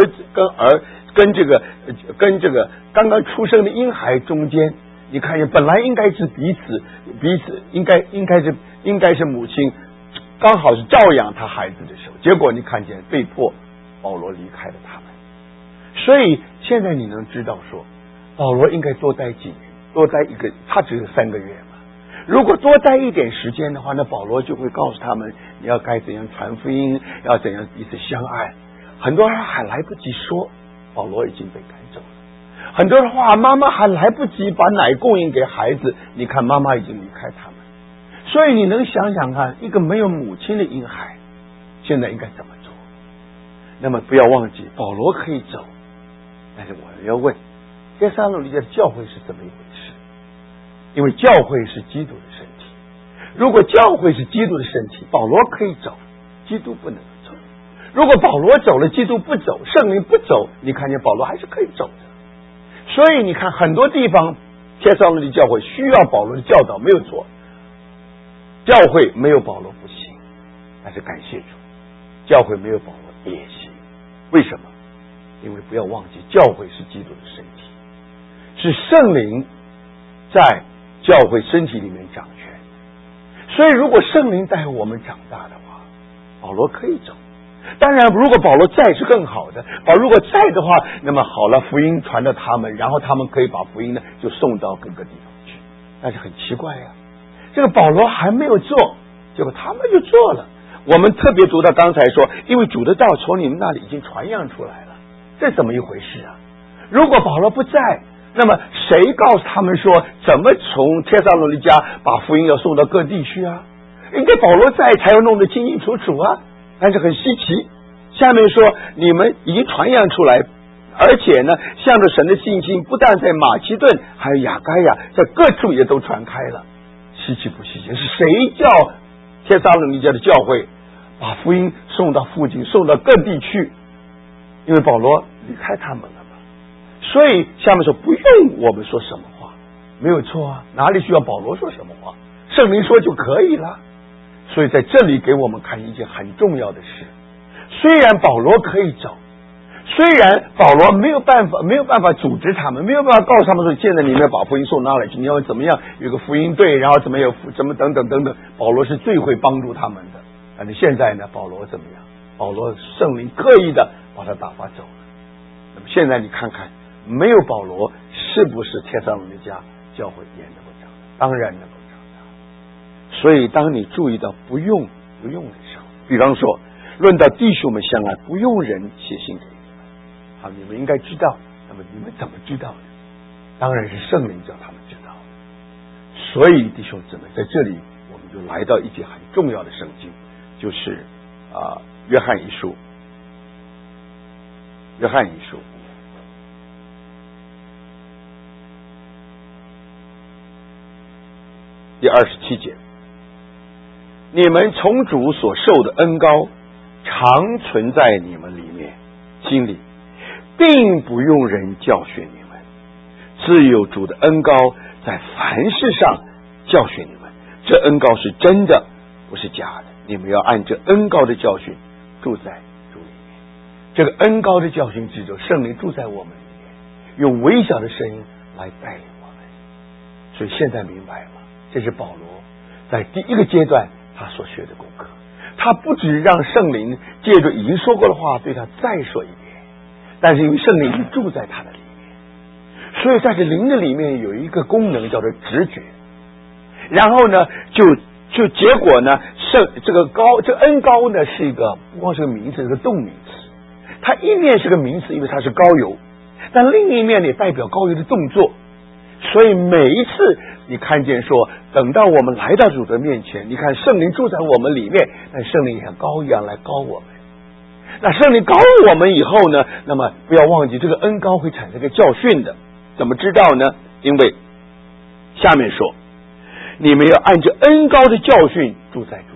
这个刚刚出生的婴孩中间，你看见本来应该是彼此应该是母亲刚好是照养他孩子的时候，结果你看见被迫保罗离开了他们。所以现在你能知道说，保罗应该多待几年，多待他只有3个月嘛。如果多待一点时间的话，那保罗就会告诉他们，你要该怎样传福音，要怎样彼此相爱。很多人还来不及说，保罗已经被赶走了。很多的话，妈妈还来不及把奶供应给孩子，你看妈妈已经离开他们。所以你能想想看，一个没有母亲的婴孩现在应该怎么做？那么不要忘记，保罗可以走，但是我们要问，帖撒罗尼迦的教会是怎么一回事？因为教会是基督的身体，如果教会是基督的身体，保罗可以走，基督不能走。如果保罗走了，基督不走，圣灵不走，你看见保罗还是可以走的。所以你看很多地方帖撒罗尼迦教会需要保罗的教导，没有错，教会没有保罗不行，但是感谢主，教会没有保罗也行。为什么？因为不要忘记，教会是基督的身体，是圣灵在教会身体里面掌权。所以如果圣灵带我们长大的话，保罗可以走。当然如果保罗在是更好的，如果在的话，那么好了，福音传到他们，然后他们可以把福音呢就送到各个地方去。但是很奇怪呀，这个保罗还没有做，结果他们就做了。我们特别读到刚才说，因为主的道从你们那里已经传扬出来了，这怎么一回事啊？如果保罗不在，那么谁告诉他们说怎么从帖撒罗尼迦把福音要送到各地去啊？应该保罗在才要弄得清清楚楚啊。但是很稀奇，下面说你们已经传扬出来，而且呢向着神的信心不但在马其顿还有亚该亚在各处也都传开了。稀奇不稀奇？是谁叫帖撒罗尼迦的教会把福音送到附近，送到各地去？因为保罗离开他们了嘛。所以下面说不用我们说什么话，没有错啊，哪里需要保罗说什么话？圣灵说就可以了。所以在这里给我们看一件很重要的事，虽然保罗可以走，虽然保罗没有办法组织他们，没有办法告诉他们说现在你们要把福音送哪里去，你要怎么样有个福音队，然后怎么等等，保罗是最会帮助他们的。但是现在呢，保罗怎么样？保罗圣灵刻意的把他打发走了。那么现在你看看，没有保罗，是不是帖撒罗尼迦教会也能够长大？当然能够长大。所以当你注意到不用的时候，比方说论到弟兄们相爱，不用人写信给你们，好，你们应该知道。那么你们怎么知道的？当然是圣灵叫他们知道。所以弟兄姊妹，在这里我们就来到一节很重要的圣经，就是约翰一书第27节，你们从主所受的恩膏常存在你们里面心里，并不用人教训你们，自有主的恩膏在凡事上教训你们，这恩膏是真的，不是假的。你们要按这恩膏的教训住在主里面。这个恩膏的教训指着圣灵住在我们里面，用微小的声音来带领我们。所以现在明白吗？这是保罗在第一个阶段他所学的功课。他不只让圣灵借着已经说过的话对他再说一遍，但是因为圣灵已经住在他的里面，所以在这灵的里面有一个功能叫做直觉。然后呢就结果呢，这恩膏呢是一个不光是个名词，是个动名词。它一面是个名词，因为它是膏油，但另一面也代表膏油的动作。所以每一次你看见说，等到我们来到主的面前，你看圣灵住在我们里面，但圣灵也像膏一样来膏我们。那圣灵膏我们以后呢，那么不要忘记这个恩膏会产生一个教训的。怎么知道呢？因为下面说你们要按着恩膏的教训住在主里。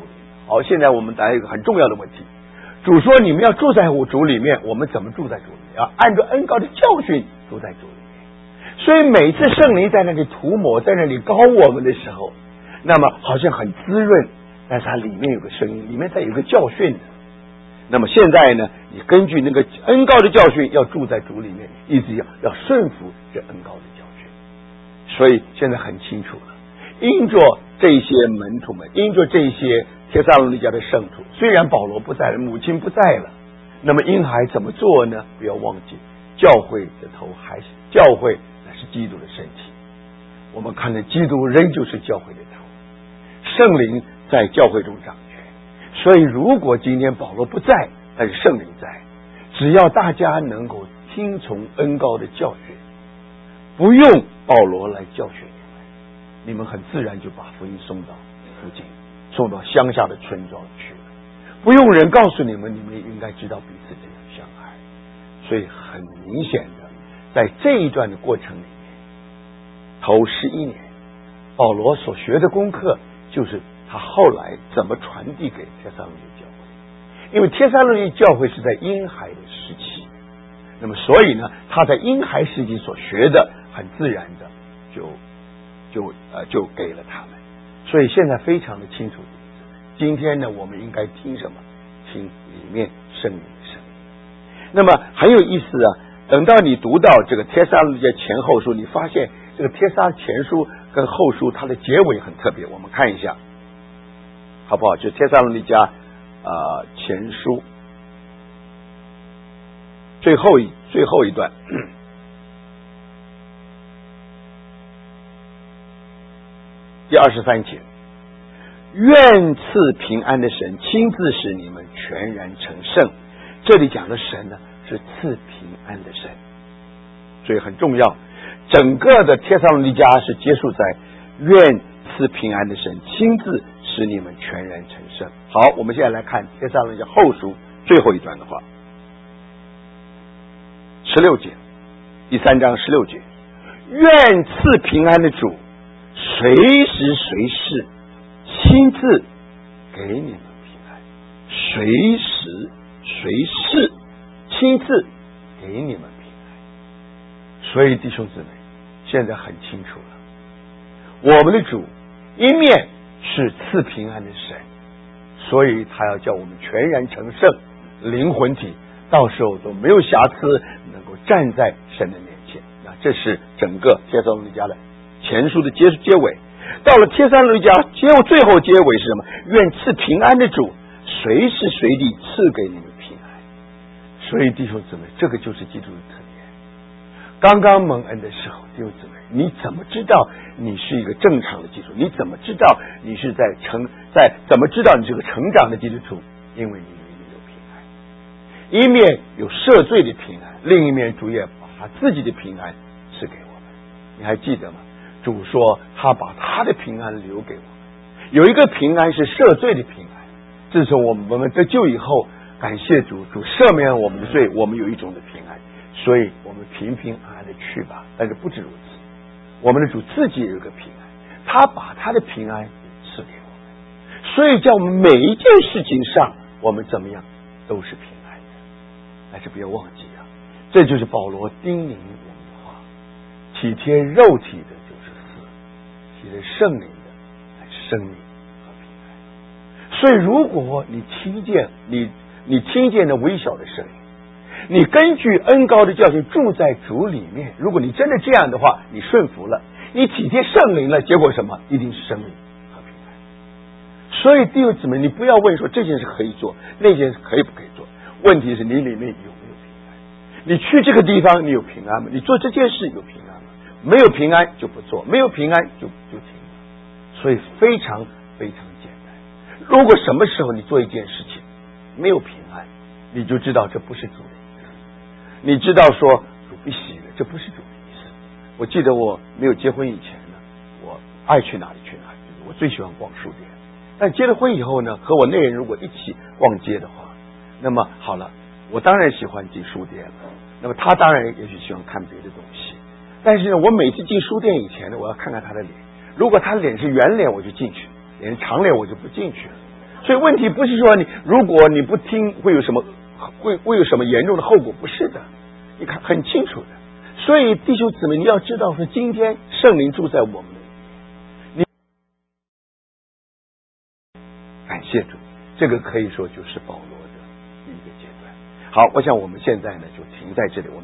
好，现在我们来一个很重要的问题。主说你们要住在我主里面，我们怎么住在主里面？要按照恩膏的教训住在主里面。所以每次圣灵在那里涂抹，在那里膏我们的时候，那么好像很滋润，但是它里面有个声音，里面再有个教训的。那么现在呢，你根据那个恩膏的教训，要住在主里面，一直要顺服这恩膏的教训。所以现在很清楚了，因着这些门徒们，因着这些帖撒罗尼迦的圣徒，虽然保罗不在了，母亲不在了，那么婴孩怎么做呢？不要忘记，教会的头还是教会，乃是基督的身体。我们看到基督仍旧是教会的头，圣灵在教会中掌权。所以如果今天保罗不在，但是圣灵在，只要大家能够听从恩膏的教训，不用保罗来教训你们很自然就把福音送到附近，送到乡下的村庄去了，不用人告诉你们，你们也应该知道彼此这样相爱。所以很明显的，在这一段的过程里面，头11年保罗所学的功课，就是他后来怎么传递给帖撒罗尼迦教会。因为帖撒罗尼迦教会是在婴孩的时期，那么所以呢，他在婴孩时期所学的，很自然的就给了他们。所以现在非常的清楚，今天呢，我们应该听什么？听里面圣灵的声音。那么很有意思啊，等到你读到这个帖撒罗尼迦前后书，你发现这个帖撒前书跟后书它的结尾很特别，我们看一下好不好？就帖撒罗尼迦前书最后一段第23节，愿赐平安的神亲自使你们全然成圣。这里讲的神呢，是赐平安的神，所以很重要。整个的帖撒罗尼迦是结束在愿赐平安的神亲自使你们全然成圣。好，我们现在来看帖撒罗尼迦后书最后一段的话，16节，第3章16节，愿赐平安的主随时随事亲自给你们平安，随时随事亲自给你们平安。所以弟兄姊妹，现在很清楚了，我们的主一面是赐平安的神，所以他要叫我们全然成圣，灵魂体到时候都没有瑕疵，能够站在神的面前。这是整个帖撒罗尼迦的前书的结尾。到了帖撒罗尼迦最后结尾是什么？愿赐平安的主随时随地赐给你们平安。所以弟兄姊妹，这个就是基督的特点。刚刚蒙恩的时候，弟兄姊妹，你怎么知道你是一个正常的基督徒？你怎么知道你是怎么知道你是个成长的基督徒？因为你里面有平安，一面有赦罪的平安，另一面主也把他自己的平安赐给我们。你还记得吗？主说他把他的平安留给我们，有一个平安是赦罪的平安。自从我们得救以后，感谢主，主赦免我们的罪，我们有一种的平安，所以我们平平安安的去吧。但是不止如此，我们的主自己也有一个平安，他把他的平安赐给我们，所以叫我们每一件事情上，我们怎么样都是平安的。但是不要忘记啊，这就是保罗叮咛我们的话，体贴肉体的就是死，体贴圣灵的乃是生命和平安。所以如果你听见那微小的声音，你根据恩膏的教训住在主里面，如果你真的这样的话，你顺服了，你体贴圣灵了，结果什么？一定是生命和平安。所以弟兄姊妹，你不要问说这件事可以做，那件事可以不可以做，问题是你里面有没有平安。你去这个地方你有平安吗？你做这件事有平安吗？没有平安就不做，没有平安就停了。所以非常非常简单。如果什么时候你做一件事情没有平安，你就知道这不是主的意思，你知道说主不喜悦，这不是主的意思。我记得我没有结婚以前呢，我爱去哪里去哪里，我最喜欢逛书店。但结了婚以后呢，和我内人如果一起逛街的话，那么好了，我当然喜欢进书店了，那么他当然也许喜欢看别的东西。但是呢，我每次进书店以前呢，我要看看他的脸，如果他脸是圆脸我就进去，脸是长脸我就不进去了。 所以问题不是说如果你不听会有什么严重的后果，不是的，你看很清楚的。所以弟兄姊妹，你要知道说，今天圣灵住在我们里面，感谢主，这个可以说就是保罗的一个阶段。好，我想我们现在呢就停在这里。